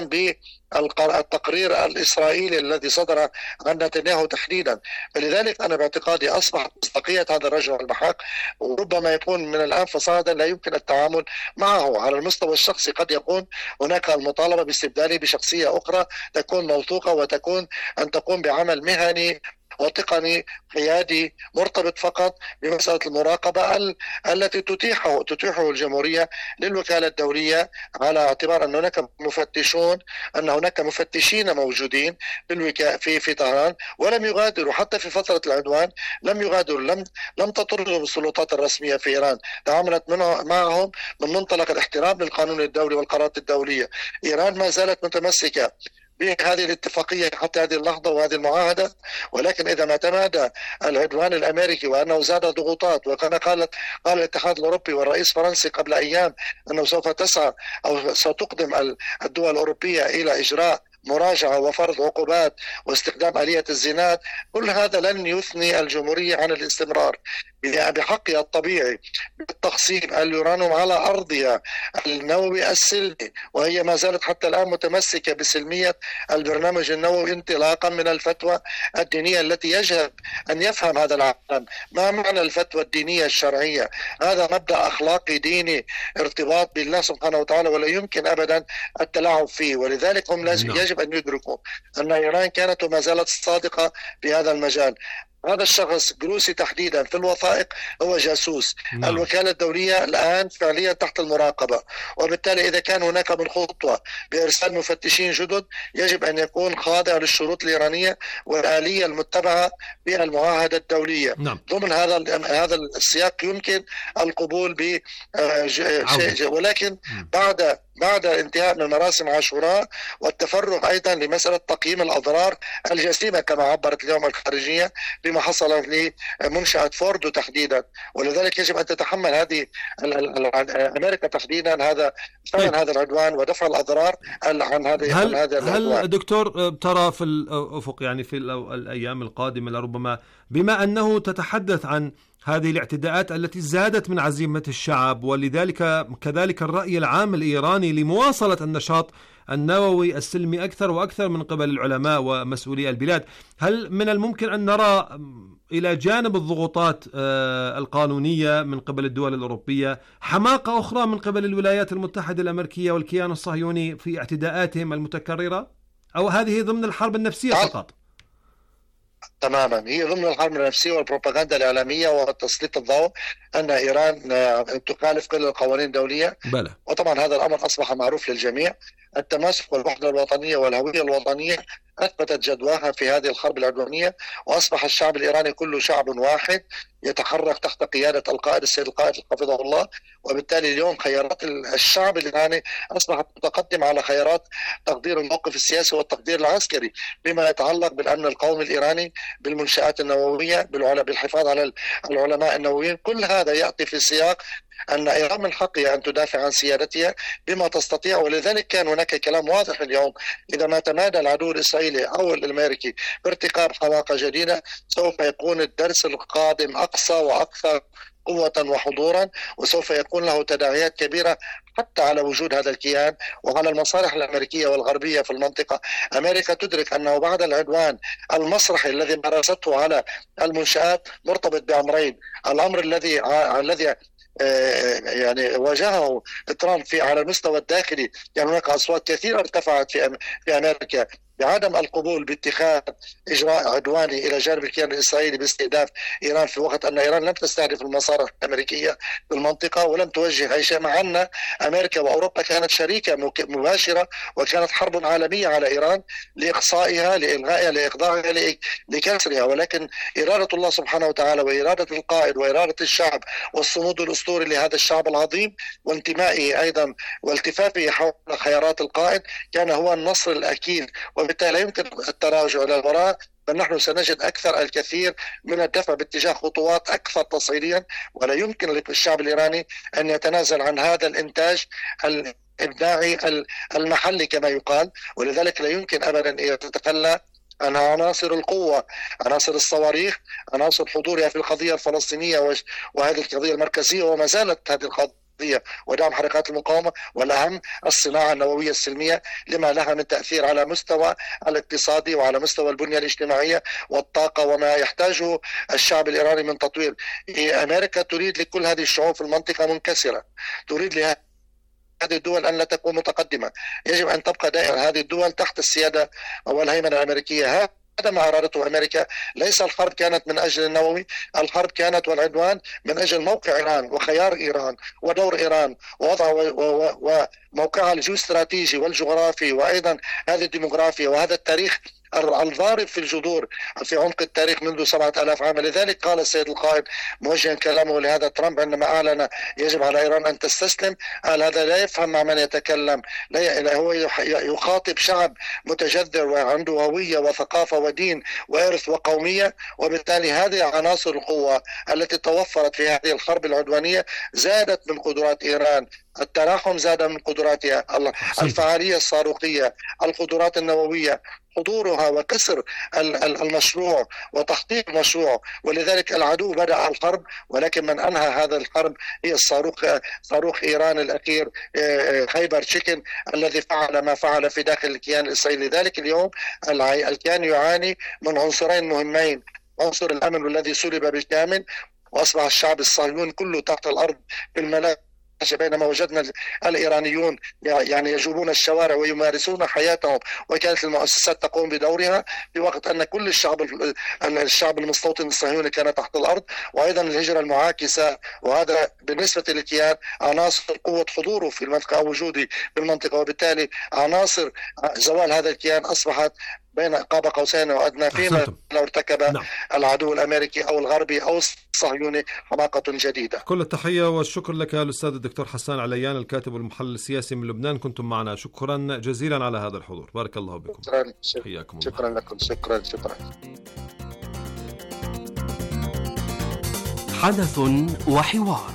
بالتقرير الإسرائيلي الذي صدر عن نتنياهو تحديدا. فلذلك أنا باعتقادي أصبح مصداقية هذا الرجل المحق، وربما يكون من الآن فصاعدا لا يمكن التعامل معه. على المستوى الشخصي قد يكون هناك المطالبة باستبداله بشخصية أخرى تكون موثوقة وتكون أن تقوم بعمل مهني وتقني قيادي مرتبط فقط بمسألة المراقبة ال- التي تتيحه تتيحه الجمهورية للوكالة الدولية، على اعتبار أن هناك مفتشون أن هناك مفتشين موجودين بالوكا في في طهران، ولم يغادروا حتى في فترة العدوان، لم يغادروا لم لم تطردهم السلطات الرسمية في إيران، تعاملت معهم من منطلق الاحترام للقانون الدولي والقرارات الدولية. إيران ما زالت متمسكة بهذه الاتفاقية حتى هذه اللحظة وهذه المعاهدة، ولكن إذا ما تمادى العدوان الأمريكي وأنه زاد ضغوطات، وكان قالت قال الاتحاد الأوروبي والرئيس فرنسي قبل أيام أنه سوف تسعى أو ستقدم الدول الأوروبية إلى إجراء مراجعة وفرض عقوبات واستخدام آلية الزناد، كل هذا لن يثني الجمهورية عن الاستمرار بحقها الطبيعي بالتقسيم اليورانيوم على أرضها النووي السلمي، وهي ما زالت حتى الآن متمسكة بسلمية البرنامج النووي انطلاقا من الفتوى الدينية التي يجب أن يفهم هذا العالم ما معنى الفتوى الدينية الشرعية. هذا مبدأ أخلاقي ديني ارتباط بالله سبحانه وتعالى، ولا يمكن أبدا التلاعب فيه. ولذلك هم لازم يجب أن يدركوا أن إيران كانت وما زالت صادقة في هذا المجال. هذا الشخص جروسي تحديدا في الوثائق هو جاسوس. نعم. الوكالة الدولية الآن فعليا تحت المراقبة، وبالتالي إذا كان هناك من خطوة بإرسال مفتشين جدد يجب أن يكون خاضع للشروط الإيرانية والآلية المتبعة بالمعاهدة الدولية. نعم. ضمن هذا هذا السياق يمكن القبول ب ولكن بعد بعد انتهاء من مراسم عاشوراء والتفرغ أيضا لمسألة تقييم الأضرار الجسيمة كما عبرت اليوم الخارجية بما حصل لمنشأة فوردو تحديدا. ولذلك يجب أن تتحمل هذه أمريكا تحديدا هذا فعلا هذا العدوان ودفع الأضرار عن هذه هل, هذا العدوان. هل دكتور ترى في الأفق يعني في الأيام القادمة لربما بما أنه تتحدث عن هذه الاعتداءات التي زادت من عزيمة الشعب، ولذلك كذلك الرأي العام الإيراني لمواصلة النشاط النووي السلمي أكثر وأكثر من قبل العلماء ومسؤولي البلاد، هل من الممكن أن نرى إلى جانب الضغوطات القانونية من قبل الدول الأوروبية حماقة أخرى من قبل الولايات المتحدة الأمريكية والكيان الصهيوني في اعتداءاتهم المتكررة، أو هذه ضمن الحرب النفسية فقط؟ تماما، هي ضمن الحرب النفسية والبروباغندا الإعلامية وتسليط الضوء أن إيران تخالف كل القوانين الدولية. بلى. وطبعا هذا الأمر أصبح معروف للجميع. التماسك والوحدة الوطنية والهوية الوطنية أثبتت جدواها في هذه الحرب العدوانية، وأصبح الشعب الإيراني كله شعب واحد يتحرك تحت قيادة القائد السيد القائد حفظه الله. وبالتالي اليوم خيارات الشعب الإيراني أصبحت متقدمة على خيارات تقدير الموقف السياسي والتقدير العسكري بما يتعلق بالأمن القومي الإيراني، بالمنشآت النووية، بالحفاظ على العلماء النوويين. كل هذا يأتي في سياق أن إيران من حقها أن تدافع عن سيادتها بما تستطيع. ولذلك كان هناك كلام واضح اليوم، إذا ما تمادى العدو الإسرائيلي أو الأمريكي بارتكاب حماقة جديدة سوف يكون الدرس القادم أقصى وأكثر قوة وحضورا، وسوف يكون له تداعيات كبيرة حتى على وجود هذا الكيان وعلى المصالح الأمريكية والغربية في المنطقة. أمريكا تدرك أنه بعد العدوان المسرحي الذي مارسته على المنشآت مرتبط بأمرين: الأمر الذي الذي يعني واجهه ترامب في على المستوى الداخلي، يعني هناك أصوات كثيرة ارتفعت في في أمريكا بعدم القبول باتخاذ إجراء عدواني إلى جانب الكيان الإسرائيلي باستهداف إيران، في وقت أن إيران لم تستهدف المصالح الأمريكية في المنطقة ولم توجه أي شيء، مع أن أمريكا وأوروبا كانت شريكة مباشرة وكانت حرب عالمية على إيران لإقصائها لإلغائها لإخضاعها لكسرها. ولكن إرادة الله سبحانه وتعالى وإرادة القائد وإرادة الشعب والصمود الأسطوري لهذا الشعب العظيم وانتمائه أيضا والتفافه حول خيارات القائد كان هو النصر الأكيد، وبالتالي لا يمكن التراجع إلى الوراء، بل نحن سنجد أكثر الكثير من الدفع باتجاه خطوات أكثر تصعيديا، ولا يمكن للشعب الإيراني أن يتنازل عن هذا الإنتاج الإبداعي المحلي كما يقال. ولذلك لا يمكن أبدا أن يتخلى عن عناصر القوة، عناصر الصواريخ، عناصر حضورها في القضية الفلسطينية، وهذه القضية المركزية وما زالت هذه القضية ودعم حركات المقاومة، والأهم الصناعة النووية السلمية لما لها من تأثير على مستوى الاقتصادي وعلى مستوى البنية الاجتماعية والطاقة وما يحتاجه الشعب الإيراني من تطوير. أمريكا تريد لكل هذه الشعوب في المنطقة منكسرة، تريد لها هذه الدول أن لا تكون متقدمة، يجب أن تبقى دائما هذه الدول تحت السيادة والهيمنة الأمريكية. هذا ما أرادته أمريكا. ليس الحرب كانت من أجل النووي، الحرب كانت والعدوان من أجل موقع إيران وخيار إيران ودور إيران ووضع وموقعها الجيوستراتيجي والجغرافي وأيضا هذه الديموغرافيا وهذا التاريخ الضارب في الجذور في عمق التاريخ منذ سبعة آلاف عام. لذلك قال السيد القائد موجها كلامه لهذا ترامب عندما أعلن يجب على إيران أن تستسلم، قال هذا لا يفهم مع من يتكلم، لا هو يخاطب شعب متجذر وعنده هوية وثقافة ودين وإرث وقومية، وبالتالي هذه عناصر القوة التي توفرت في هذه الحرب العدوانية زادت من قدرات إيران. التراحم زاد من قدراتها، الفعالية الصاروخية، القدرات النووية، حضورها وكسر المشروع وتحقيق مشروع. ولذلك العدو بدأ الحرب، ولكن من أنهى هذا الحرب هي الصاروخ صاروخ إيران الأخير خيبر تشيكن الذي فعل ما فعل في داخل الكيان الإسرائيلي. لذلك اليوم الكيان يعاني من عنصرين مهمين، عنصر الأمن الذي سلب بالكامل وأصبح الشعب الصهيوني كله تحت الأرض في الملاذ، بينما وجدنا الإيرانيون يعني يجوبون الشوارع ويمارسون حياتهم وكانت المؤسسات تقوم بدورها، في وقت أن كل الشعب الشعب المستوطن الصهيوني كان تحت الأرض. وأيضا الهجرة المعاكسة، وهذا بالنسبة للكيان عناصر قوة حضوره في المنطقة أو وجوده في المنطقة، وبالتالي عناصر زوال هذا الكيان أصبحت بين قاب قوسين وأدنى، فيما لو ارتكب نعم. العدو الأمريكي أو الغربي أو الصهيوني حماقة جديدة. كل التحية والشكر لك الأستاذ الدكتور حسان عليان، الكاتب والمحلل السياسي من لبنان، كنتم معنا، شكرا جزيلا على هذا الحضور، بارك الله بكم. شكرا شكرا, شكرا لكم، شكرا شكرا. حدث وحوار،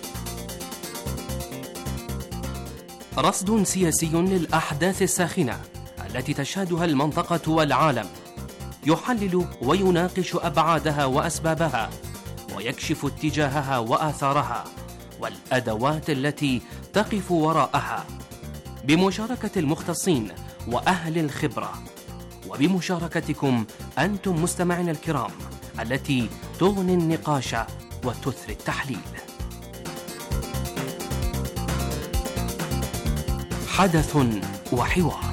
رصد سياسي للأحداث الساخنة التي تشهدها المنطقة والعالم، يحلل ويناقش أبعادها وأسبابها، ويكشف اتجاهها وآثارها والأدوات التي تقف وراءها، بمشاركة المختصين وأهل الخبرة، وبمشاركتكم أنتم مستمعين الكرام التي تغني النقاش وتثري التحليل. حدث وحوار.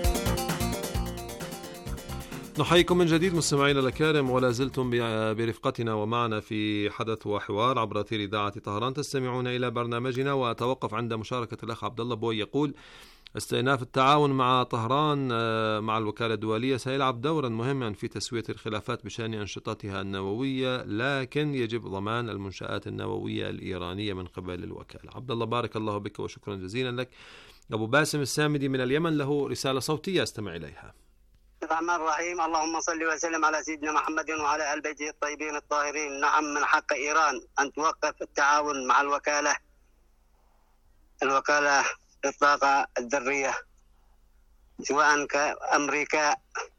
نحييكم من جديد مستمعينا الأكارم، ولا زلتم برفقتنا ومعنا في حدث وحوار عبر أثير إذاعة طهران. تستمعون إلى برنامجنا، وأتوقف عند مشاركة الأخ عبد الله بوي يقول: استئناف التعاون مع طهران مع الوكالة الدولية سيلعب دورا مهما في تسوية الخلافات بشأن أنشطتها النووية، لكن يجب ضمان المنشآت النووية الإيرانية من قبل الوكالة. عبد الله بارك الله بك وشكرا جزيلا لك. أبو باسم السامدي من اليمن له رسالة صوتية استمع إليها. الرحمن الرحيم. اللهم صل وسلم على سيدنا محمد وعلى آل بيته الطيبين الطاهرين. نعم، من حق إيران أن توقف التعاون مع الوكالة الوكالة للطاقة الذرية، سواء كأمريكا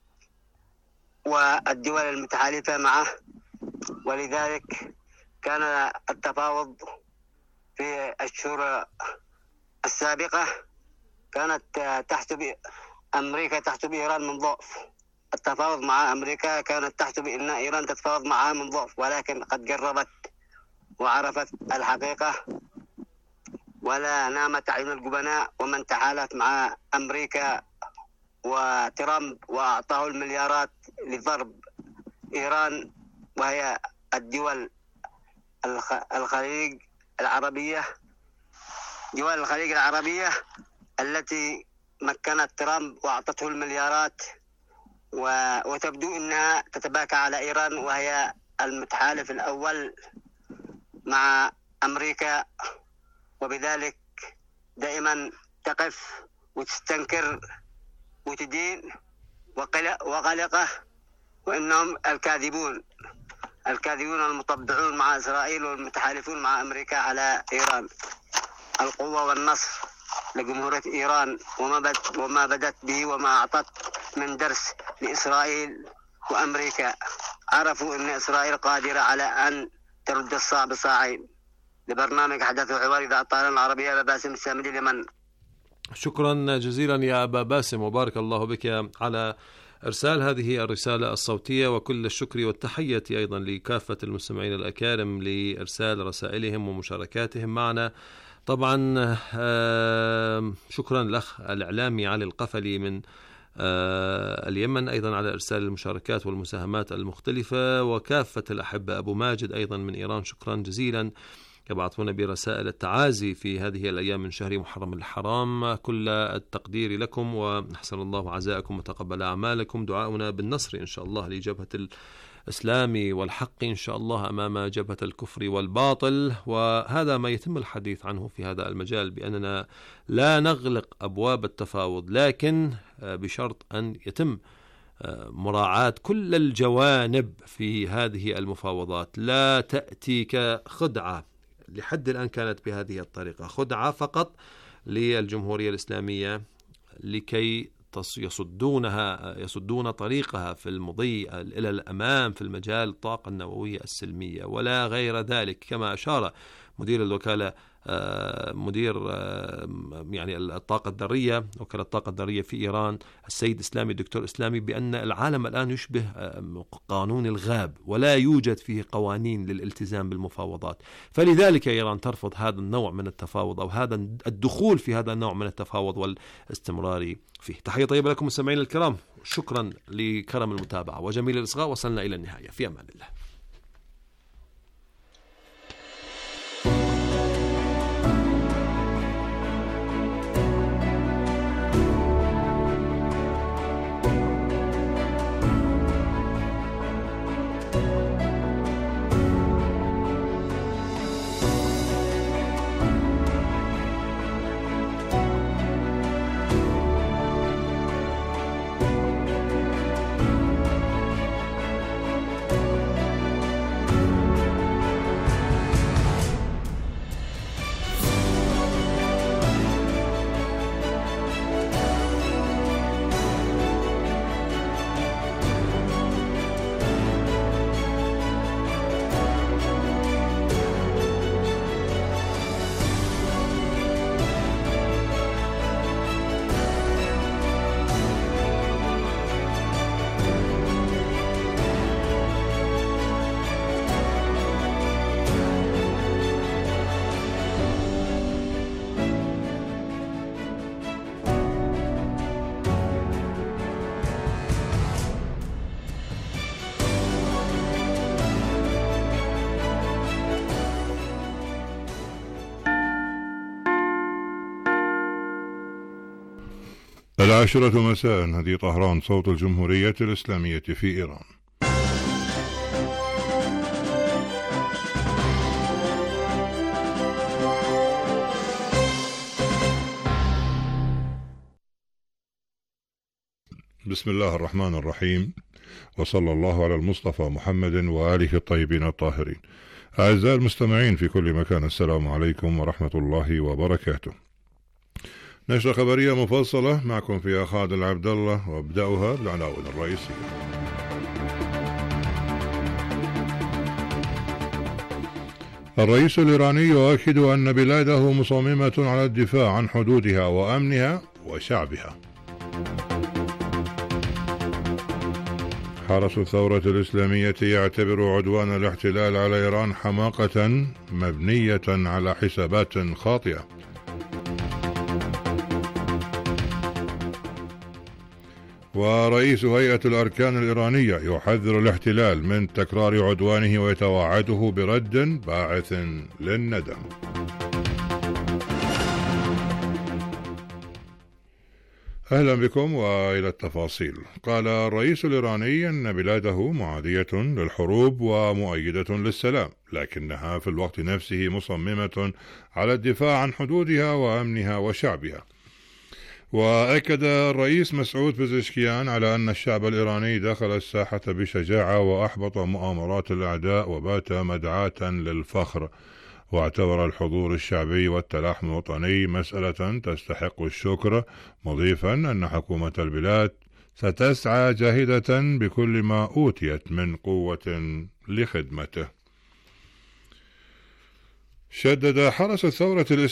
والدول المتحالفة معه. ولذلك كان التفاوض في الشهور السابقة كانت تحسب أمريكا تحسب إيران من ضعف. التفاوض مع أمريكا كانت تحسب أن إيران تتفاوض معها من ضعف، ولكن قد قربت وعرفت الحقيقة، ولا نامت عين الجبناء. ومن تحالف مع أمريكا وترامب وأعطاه المليارات لضرب إيران وهي الدول الخليج العربية دول الخليج العربية التي مكنت ترامب وأعطته المليارات، وتبدو أنها تتباكى على إيران وهي المتحالف الأول مع أمريكا، وبذلك دائما تقف وتستنكر وتدين وقلقه، وإنهم الكاذبون الكاذبون المطبعون مع إسرائيل والمتحالفون مع أمريكا على إيران. القوة والنصر لجمهورية إيران وما بدت وما بدت به وما أعطت من درس لإسرائيل وأمريكا. عرفوا أن إسرائيل قادرة على أن ترد الصاع بصاعين. لبرنامج حدث وحوار إذاعة الطيران العربية أبا باسم السامري اليمن. شكرا جزيلا يا أبا باسم، وبارك الله بك على إرسال هذه الرسالة الصوتية، وكل الشكر والتحية أيضا لكافة المستمعين الأكارم لإرسال رسائلهم ومشاركاتهم معنا. طبعا شكرا لأخ الإعلامي علي القفلي من اليمن أيضا على إرسال المشاركات والمساهمات المختلفة، وكافة الأحبة أبو ماجد أيضا من إيران شكرا جزيلا، يبعثون برسائل التعازي في هذه الأيام من شهر محرم الحرام. كل التقدير لكم، ونحسن الله عزاءكم وتقبل أعمالكم. دعاؤنا بالنصر إن شاء الله لجبهة الإسلام والحق إن شاء الله أمام جبهة الكفر والباطل. وهذا ما يتم الحديث عنه في هذا المجال، بأننا لا نغلق أبواب التفاوض، لكن بشرط أن يتم مراعاة كل الجوانب في هذه المفاوضات. لا تأتي كخدعة، لحد الآن كانت بهذه الطريقة، خدعة فقط للجمهورية الإسلامية لكي يصدونها يصدون طريقها في المضي إلى الأمام في المجال الطاقة النووية السلمية ولا غير ذلك، كما أشار مدير الوكالة مدير يعني الطاقة الذرية وكالة الطاقة الذرية في إيران السيد إسلامي الدكتور إسلامي، بأن العالم الآن يشبه قانون الغاب ولا يوجد فيه قوانين للالتزام بالمفاوضات، فلذلك إيران ترفض هذا النوع من التفاوض أو هذا الدخول في هذا النوع من التفاوض والاستمرار فيه. تحية طيبة لكم مستمعين الكرام، شكرا لكرم المتابعة وجميل الإصغاء. وصلنا إلى النهاية، في أمان الله. العاشرة مساء، هذه طهران، صوت الجمهورية الإسلامية في إيران. بسم الله الرحمن الرحيم، وصلى الله على المصطفى محمد وآله الطيبين الطاهرين. أعزائي المستمعين في كل مكان، السلام عليكم ورحمة الله وبركاته. نشرة خبرية مفصلة معكم فيها خالد العبد الله، وابدأها بالعناوين الرئيسية. الرئيس الإيراني يؤكد أن بلاده مصممة على الدفاع عن حدودها وأمنها وشعبها. حرس الثورة الإسلامية يعتبر عدوان الاحتلال على إيران حماقة مبنية على حسابات خاطئة. ورئيس هيئة الأركان الإيرانية يحذر الاحتلال من تكرار عدوانه ويتوعده برد باعث للندم. أهلا بكم وإلى التفاصيل. قال الرئيس الإيراني أن بلاده معادية للحروب ومؤيدة للسلام، لكنها في الوقت نفسه مصممة على الدفاع عن حدودها وأمنها وشعبها. وأكد الرئيس مسعود بزشكيان على أن الشعب الإيراني دخل الساحة بشجاعة وأحبط مؤامرات الأعداء وبات مدعاة للفخر، واعتبر الحضور الشعبي والتلاحم الوطني مسألة تستحق الشكر، مضيفا أن حكومة البلاد ستسعى جاهدة بكل ما أوتيت من قوة لخدمته. شدد حرس الثورة